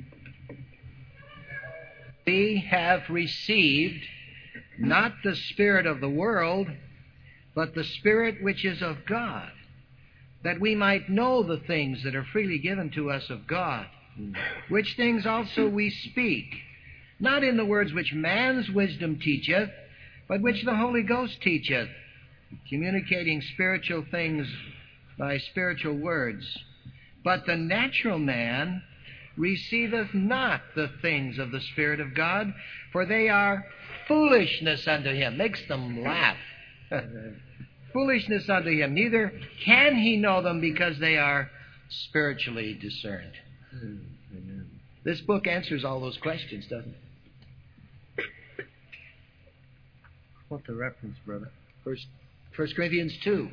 We have received not the spirit of the world, but the Spirit which is of God, that we might know the things that are freely given to us of God, which things also we speak, not in the words which man's wisdom teacheth, but which the Holy Ghost teacheth, communicating spiritual things by spiritual words. But the natural man receiveth not the things of the Spirit of God, for they are foolishness unto him. Makes them laugh. foolishness unto him. Neither can he know them because they are spiritually discerned. Amen. This book answers all those questions, doesn't it? What's the reference, brother? 1 Corinthians 2.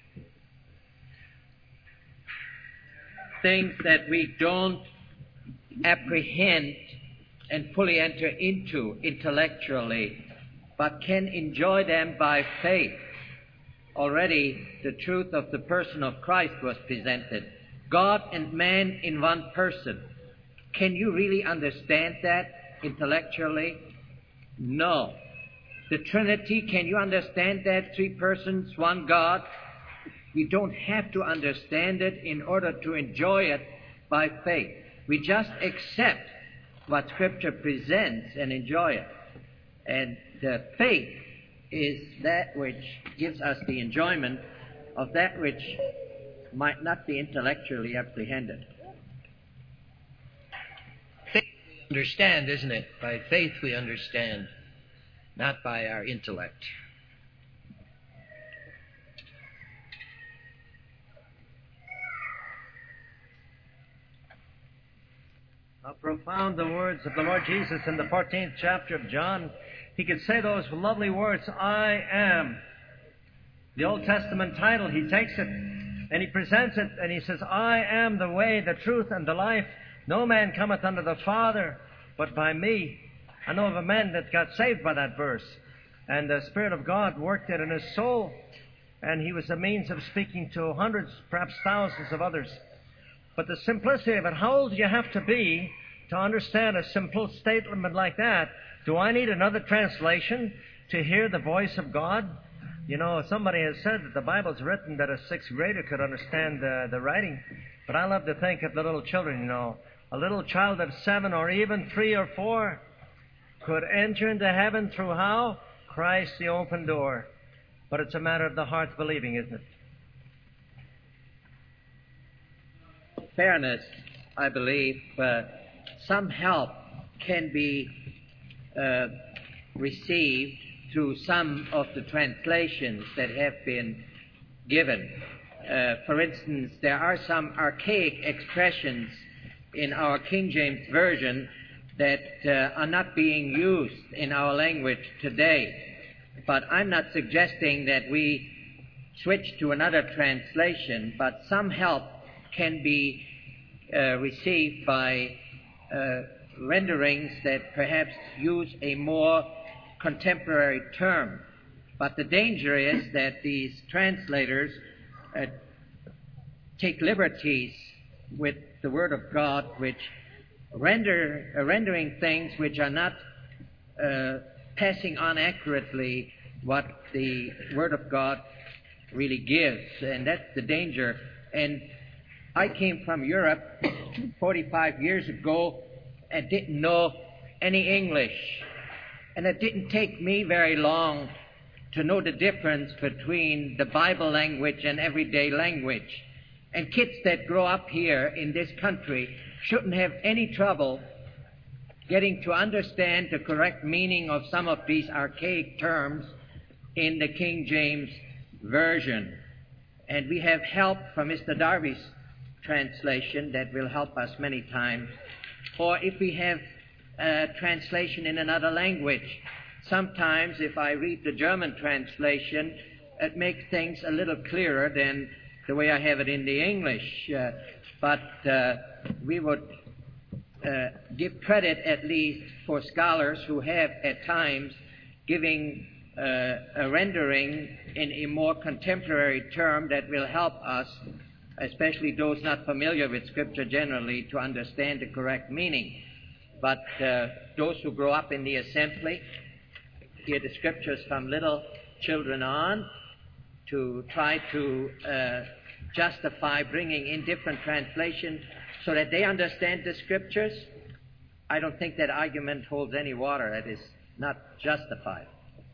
Things that we don't apprehend and fully enter into intellectually, but can enjoy them by faith. Already the truth of the person of Christ was presented. God and man in one person. Can you really understand that intellectually? No. The Trinity, can you understand that? 3 persons, 1 God? We don't have to understand it in order to enjoy it by faith. We just accept what Scripture presents and enjoy it. And faith is that which gives us the enjoyment of that which might not be intellectually apprehended. Faith we understand, isn't it? By faith we understand, not by our intellect. How profound the words of the Lord Jesus in the 14th chapter of John. He could say those lovely words, I am. The Old Testament title, he takes it and he presents it and he says, I am the way, the truth, and the life. No man cometh unto the Father but by me. I know of a man that got saved by that verse. And the Spirit of God worked it in his soul. And he was the means of speaking to hundreds, perhaps thousands of others. But the simplicity of it, how old do you have to be to understand a simple statement like that? Do I need another translation to hear the voice of God? You know, somebody has said that the Bible's written that a 6th grader could understand the writing. But I love to think of the little children, you know. A little child of 7 or even 3 or 4 could enter into heaven through how? Christ, the open door. But it's a matter of the heart's believing, isn't it? Fairness, I believe, some help can be received through some of the translations that have been given. For instance, there are some archaic expressions in our King James Version that are not being used in our language today. But I'm not suggesting that we switch to another translation, but some help can be received by renderings that perhaps use a more contemporary term. But the danger is that these translators take liberties with the Word of God, which rendering things which are not passing on accurately what the Word of God really gives. And that's the danger. And I came from Europe 45 years ago and didn't know any English. And it didn't take me very long to know the difference between the Bible language and everyday language. And kids that grow up here in this country shouldn't have any trouble getting to understand the correct meaning of some of these archaic terms in the King James Version. And we have help from Mr. Darby's translation that will help us many times. Or if we have a translation in another language, sometimes if I read the German translation, it makes things a little clearer than the way I have it in the English. But we would give credit at least for scholars who have at times giving a rendering in a more contemporary term that will help us, especially those not familiar with Scripture generally, to understand the correct meaning. But those who grow up in the assembly hear the Scriptures from little children on to try to justify bringing in different translations so that they understand the Scriptures. I don't think that argument holds any water. That is not justified.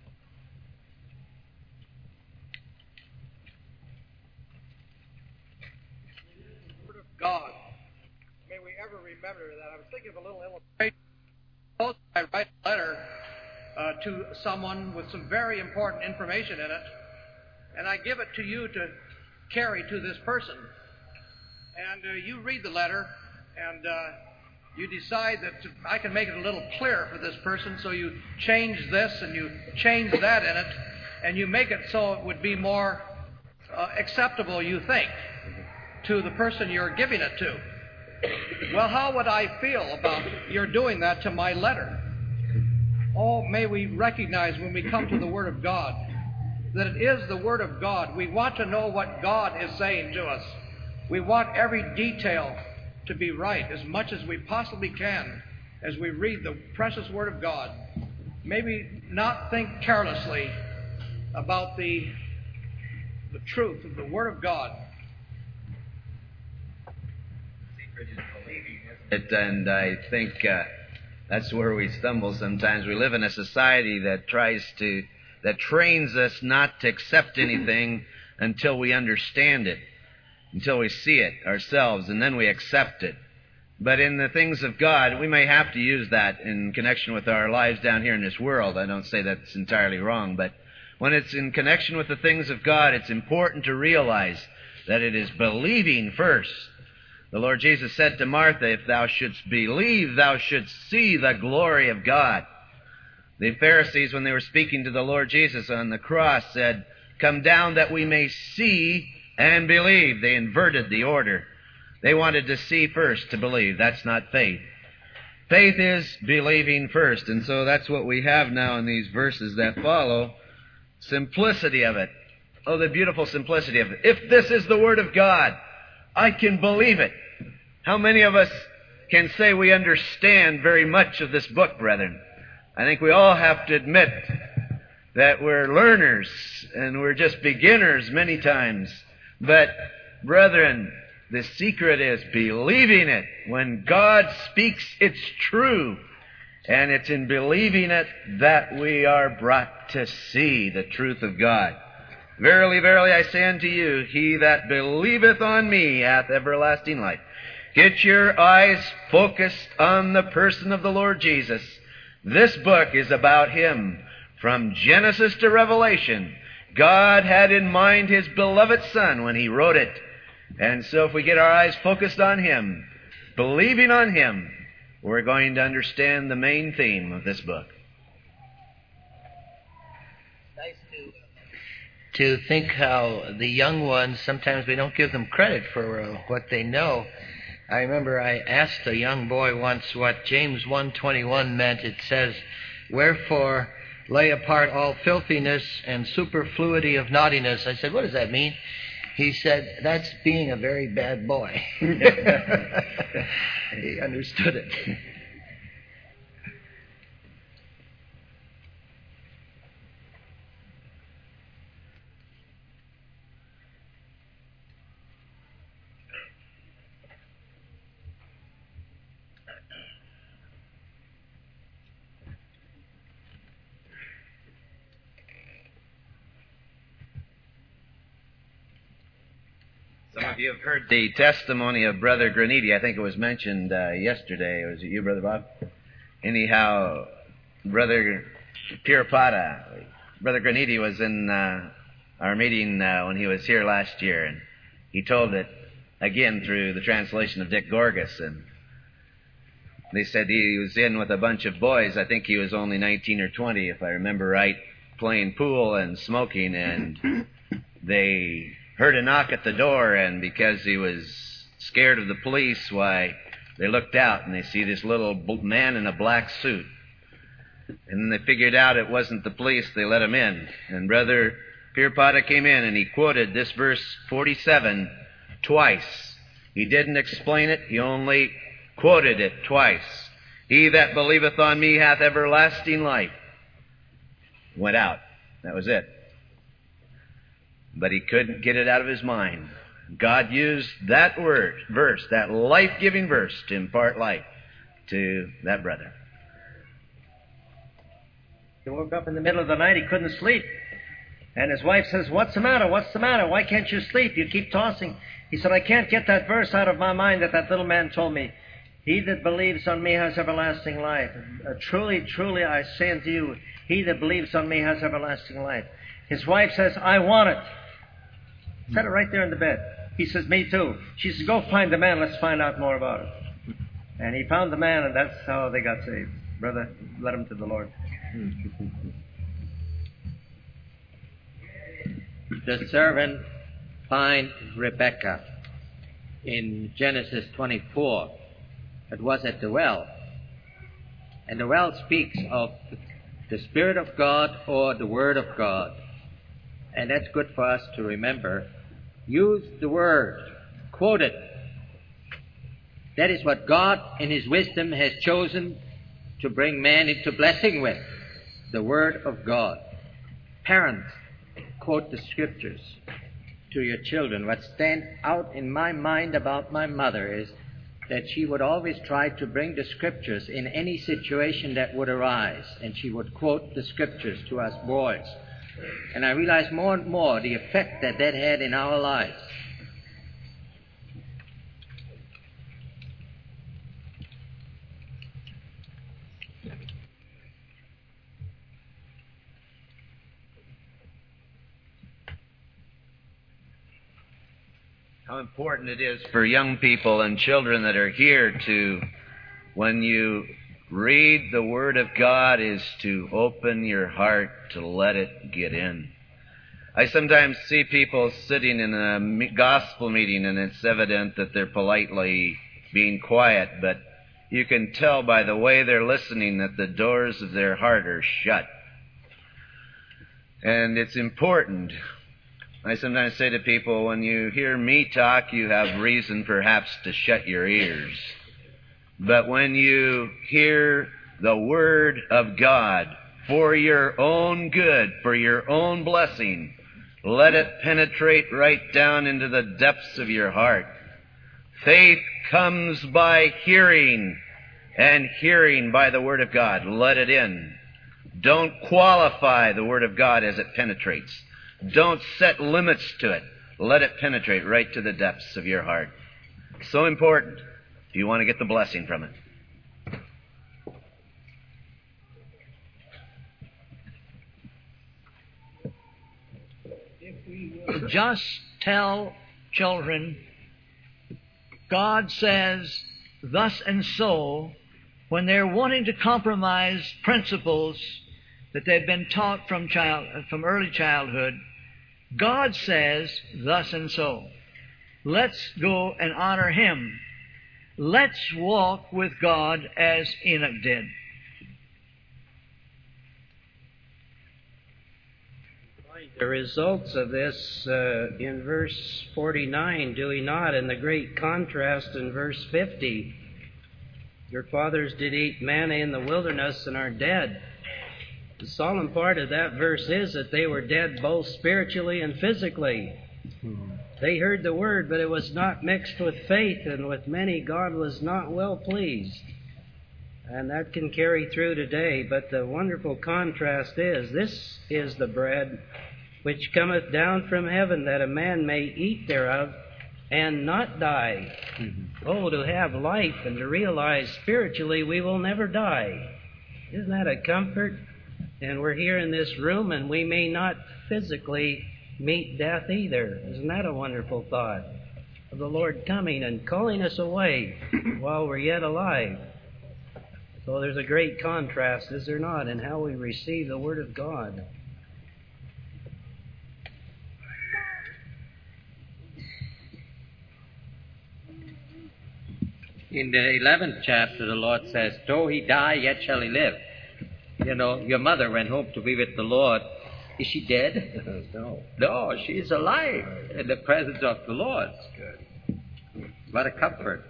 God. May we ever remember that. I was thinking of a little illustration. Suppose I write a letter to someone with some very important information in it, and I give it to you to carry to this person. And you read the letter, and you decide that I can make it a little clearer for this person, so you change this and you change that in it, and you make it so it would be more acceptable, you think, to the person you're giving it to. Well, how would I feel about your doing that to my letter? Oh, may we recognize when we come to the Word of God that it is the Word of God. We want to know what God is saying to us. We want every detail to be right as much as we possibly can as we read the precious Word of God. Maybe not think carelessly about the truth of the Word of God. And I think that's where we stumble sometimes. We live in a society that trains us not to accept anything until we understand it, until we see it ourselves, and then we accept it. But in the things of God, we may have to use that in connection with our lives down here in this world. I don't say that's entirely wrong, but when it's in connection with the things of God, it's important to realize that it is believing first. The Lord Jesus said to Martha, if thou shouldst believe, thou shouldst see the glory of God. The Pharisees, when they were speaking to the Lord Jesus on the cross, said, come down that we may see and believe. They inverted the order. They wanted to see first to believe. That's not faith. Faith is believing first. And so that's what we have now in these verses that follow. Simplicity of it. Oh, the beautiful simplicity of it. If this is the Word of God, I can believe it. How many of us can say we understand very much of this book, brethren? I think we all have to admit that we're learners and we're just beginners many times. But, brethren, the secret is believing it. When God speaks, it's true. And it's in believing it that we are brought to see the truth of God. Verily, verily, I say unto you, he that believeth on me hath everlasting life. Get your eyes focused on the person of the Lord Jesus. This book is about Him. From Genesis to Revelation, God had in mind His beloved Son when He wrote it. And so if we get our eyes focused on Him, believing on Him, we're going to understand the main theme of this book. To think how the young ones, sometimes we don't give them credit for what they know. I remember I asked a young boy once what James 1:21 meant. It says, wherefore lay apart all filthiness and superfluity of naughtiness. I said, what does that mean? He said, that's being a very bad boy. He understood it. Some of you have heard the testimony of Brother Graniti. I think it was mentioned yesterday. Was it you, Brother Bob? Anyhow, Brother Pirapata, Brother Graniti was in our meeting when he was here last year, and he told it again through the translation of Dick Gorgas. And they said he was in with a bunch of boys. I think he was only 19 or 20, if I remember right, playing pool and smoking, and they heard a knock at the door, and because he was scared of the police, why, they looked out and they see this little man in a black suit. And then they figured out it wasn't the police. They let him in. And Brother Pirapata came in and he quoted this verse 47 twice. He didn't explain it. He only quoted it twice. He that believeth on me hath everlasting life. Went out. That was it. But he couldn't get it out of his mind. God used that verse, that life-giving verse, to impart life to that brother. He woke up in the middle of the night, he couldn't sleep. And his wife says, what's the matter? What's the matter? Why can't you sleep? You keep tossing. He said, I can't get that verse out of my mind that little man told me. He that believes on me has everlasting life. Truly, truly, I say unto you, he that believes on me has everlasting life. His wife says, I want it. Set it right there in the bed. He says, me too. She says, go find the man. Let's find out more about it. And he found the man, and that's how they got saved. Brother, led him to the Lord. The servant find Rebekah in Genesis 24. It was at the well. And the well speaks of the Spirit of God or the Word of God. And that's good for us to remember. Use the Word. Quote it. That is what God in His wisdom has chosen to bring man into blessing with. The Word of God. Parents, quote the Scriptures to your children. What stands out in my mind about my mother is that she would always try to bring the Scriptures in any situation that would arise. And she would quote the Scriptures to us boys. And I realize more and more the effect that that had in our lives. How important it is for young people and children that are here to, when you read the Word of God, is to open your heart to let it get in. I sometimes see people sitting in a gospel meeting and it's evident that they're politely being quiet, but you can tell by the way they're listening that the doors of their heart are shut. And it's important. I sometimes say to people, when you hear me talk, you have reason perhaps to shut your ears. But when you hear the Word of God for your own good, for your own blessing, let it penetrate right down into the depths of your heart. Faith comes by hearing, and hearing by the Word of God. Let it in. Don't qualify the Word of God as it penetrates. Don't set limits to it. Let it penetrate right to the depths of your heart. So important if you want to get the blessing from it. Just tell children, God says thus and so, when they're wanting to compromise principles that they've been taught from early childhood. God says thus and so. Let's go and honor Him. Let's walk with God as Enoch did. The results of this in verse 49, do we not? And the great contrast in verse 50. Your fathers did eat manna in the wilderness and are dead. The solemn part of that verse is that they were dead both spiritually and physically. They heard the Word, but it was not mixed with faith, and with many God was not well pleased. And that can carry through today. But the wonderful contrast is, this is the bread which cometh down from heaven, that a man may eat thereof and not die. Oh, to have life and to realize spiritually we will never die. Isn't that a comfort? And we're here in this room and we may not physically meet death either. Isn't that a wonderful thought? Of the Lord coming and calling us away while we're yet alive. So there's a great contrast, is there not, in how we receive the Word of God. In the 11th chapter, the Lord says, though he die, yet shall he live. You know, your mother went home to be with the Lord. Is she dead? No, she is alive in the presence of the Lord. What a comfort.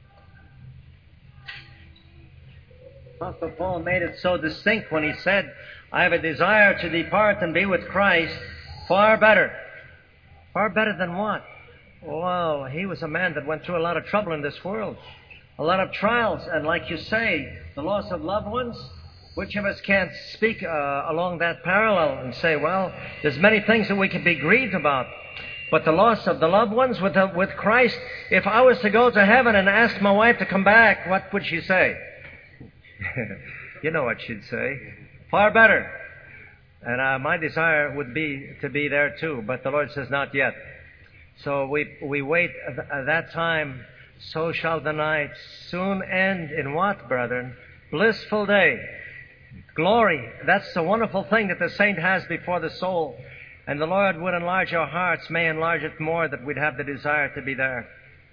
Apostle Paul made it so distinct when he said, I have a desire to depart and be with Christ, far better. Far better than what? Well, he was a man that went through a lot of trouble in this world. A lot of trials, and like you say, the loss of loved ones. Which of us can't speak along that parallel and say, well, there's many things that we can be grieved about. But the loss of the loved ones with Christ, if I was to go to heaven and ask my wife to come back, what would she say? You know what she'd say. Far better. And my desire would be to be there too. But the Lord says, not yet. So we wait at that time. So shall the night soon end in what, brethren? Blissful day. Glory. That's the wonderful thing that the saint has before the soul. And the Lord would enlarge our hearts, may enlarge it more, that we'd have the desire to be there.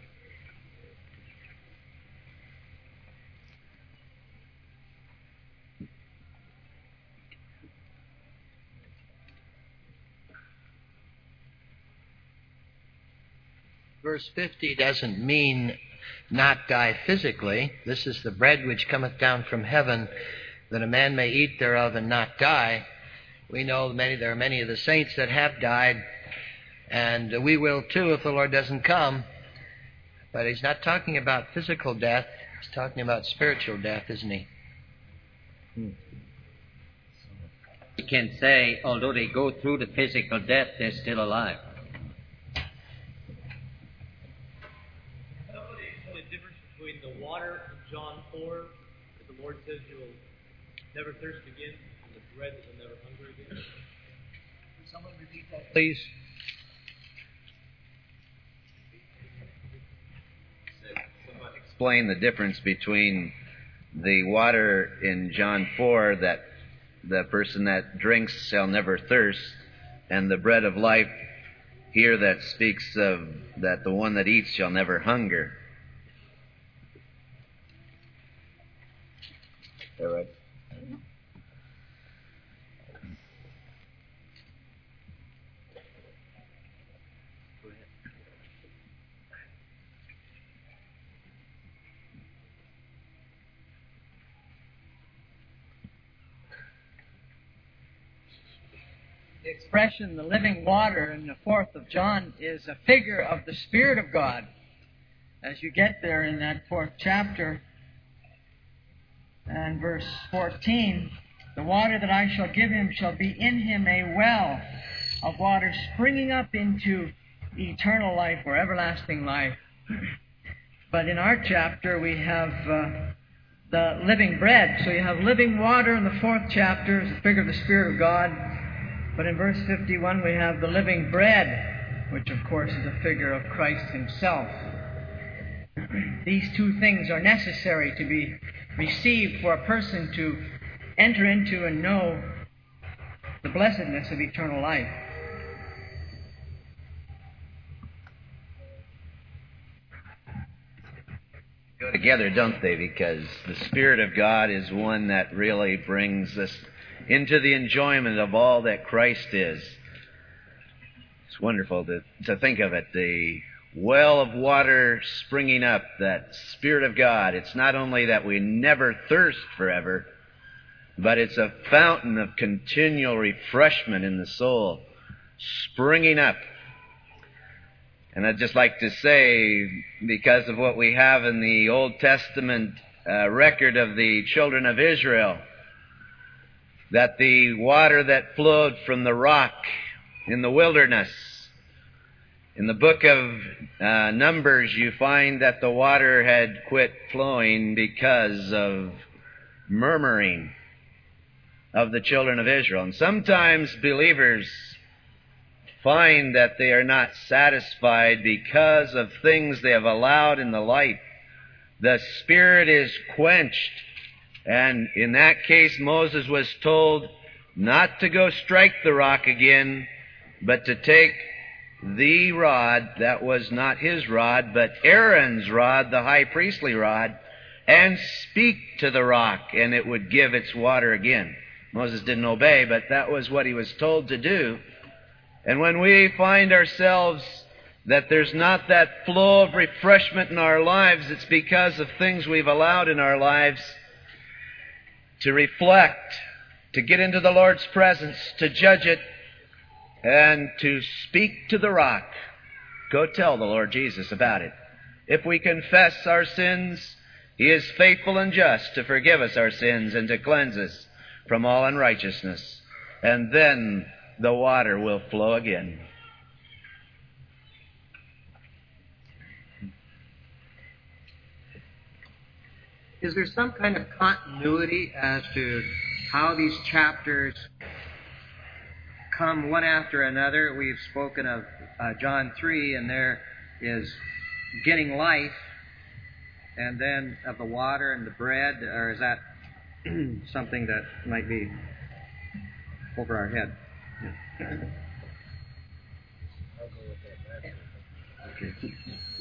Verse 50 doesn't mean not die physically. This is the bread which cometh down from heaven, that a man may eat thereof and not die. We know there are many of the saints that have died, and we will too if the Lord doesn't come. But he's not talking about physical death. He's talking about spiritual death, isn't he? We can say, although they go through the physical death, they're still alive. The water in John 4, that the Lord says you will never thirst again, and the bread that will never hunger again. Can someone repeat that, please? Someone explain the difference between the water in John 4 that the person that drinks shall never thirst, and the bread of life here that speaks of that the one that eats shall never hunger. All right. The expression, the living water, in the 4th of John is a figure of the Spirit of God. As you get there in that 4th chapter, and verse 14, the water that I shall give him shall be in him a well of water springing up into eternal life or everlasting life. But in our chapter we have the living bread. So you have living water in the 4th chapter as a figure of the Spirit of God. But in verse 51 we have the living bread, which of course is a figure of Christ himself. These two things are necessary to be received for a person to enter into and know the blessedness of eternal life. Go together, don't they? Because the Spirit of God is one that really brings us into the enjoyment of all that Christ is. It's wonderful to think of it. The well of water springing up, that Spirit of God. It's not only that we never thirst forever, but it's a fountain of continual refreshment in the soul, springing up. And I'd just like to say, because of what we have in the Old Testament record of the children of Israel, that the water that flowed from the rock in the wilderness, in the book of Numbers, you find that the water had quit flowing because of murmuring of the children of Israel. And sometimes believers find that they are not satisfied because of things they have allowed in the life. The Spirit is quenched. And in that case, Moses was told not to go strike the rock again, but to take the rod that was not his rod, but Aaron's rod, the high priestly rod, and speak to the rock, and it would give its water again. Moses didn't obey, but that was what he was told to do. And when we find ourselves that there's not that flow of refreshment in our lives, it's because of things we've allowed in our lives to reflect, to get into the Lord's presence, to judge it, and to speak to the rock. Go tell the Lord Jesus about it. If we confess our sins, He is faithful and just to forgive us our sins and to cleanse us from all unrighteousness. And then the water will flow again. Is there some kind of continuity as to how these chapters come one after another. We've spoken of John 3, and there is getting life, and then of the water and the bread, or is that something that might be over our head? Okay.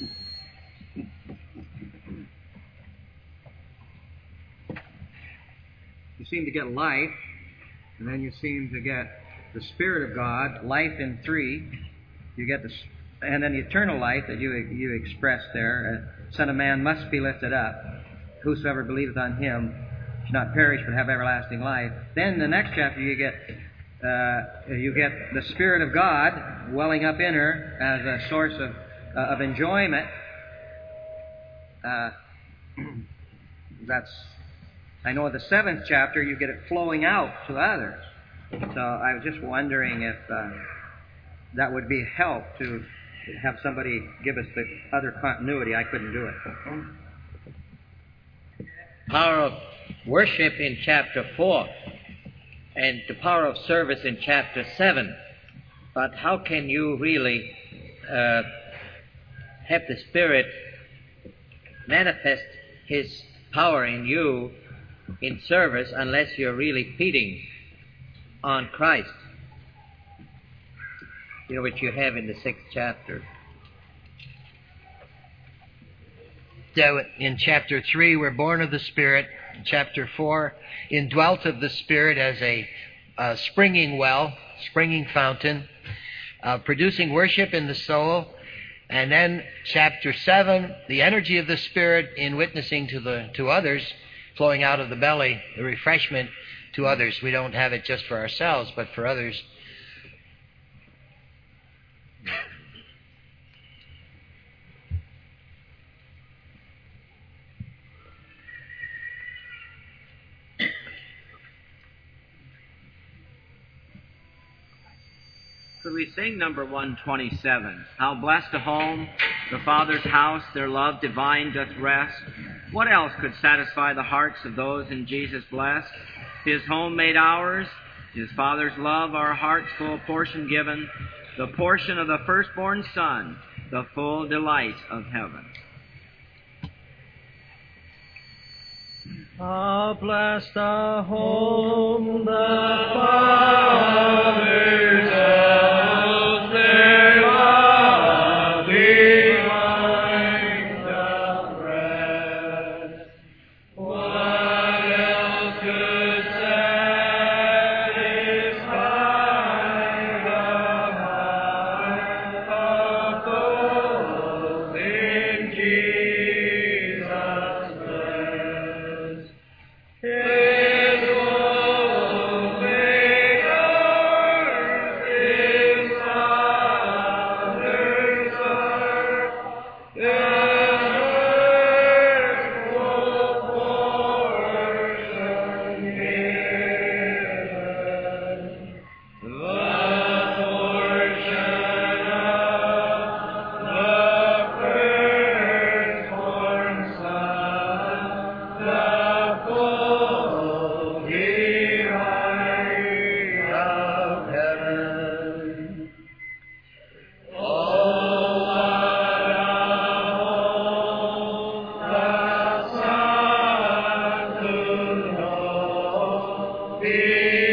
You seem to get life, and then you seem to get the Spirit of God, life in 3. You get and then the eternal life that you expressed there. Son of Man must be lifted up. Whosoever believeth on him should not perish but have everlasting life. Then in the next chapter you get the Spirit of God welling up in her as a source of enjoyment. I know in the 7th chapter you get it flowing out to others. So I was just wondering if that would be help to have somebody give us the other continuity. I couldn't do it. Power of worship in chapter 4 and the power of service in chapter 7. But how can you really have the Spirit manifest His power in you in service unless you're really feeding on Christ? You know, which you have in the 6th chapter. In chapter 3, we're born of the Spirit. In chapter 4, indwelt of the Spirit as a springing well, springing fountain, producing worship in the soul. And then chapter 7, the energy of the Spirit in witnessing to others, flowing out of the belly, the refreshment to others. We don't have it just for ourselves, but for others. Could we sing number 127? How blessed a home, the Father's house, their love divine doth rest. What else could satisfy the hearts of those in Jesus blessed? His home made ours, His Father's love, our hearts' full portion given, the portion of the firstborn Son, the full delight of heaven. How blessed a home the Father's house, their love divine doth rest. What else could satisfy the heart of those in Jesus blessed? His home made earth, His Father's heart, the earth full portion given, the portion of the firstborn Son, the full delight of heaven. Oh, what a home the Son to know,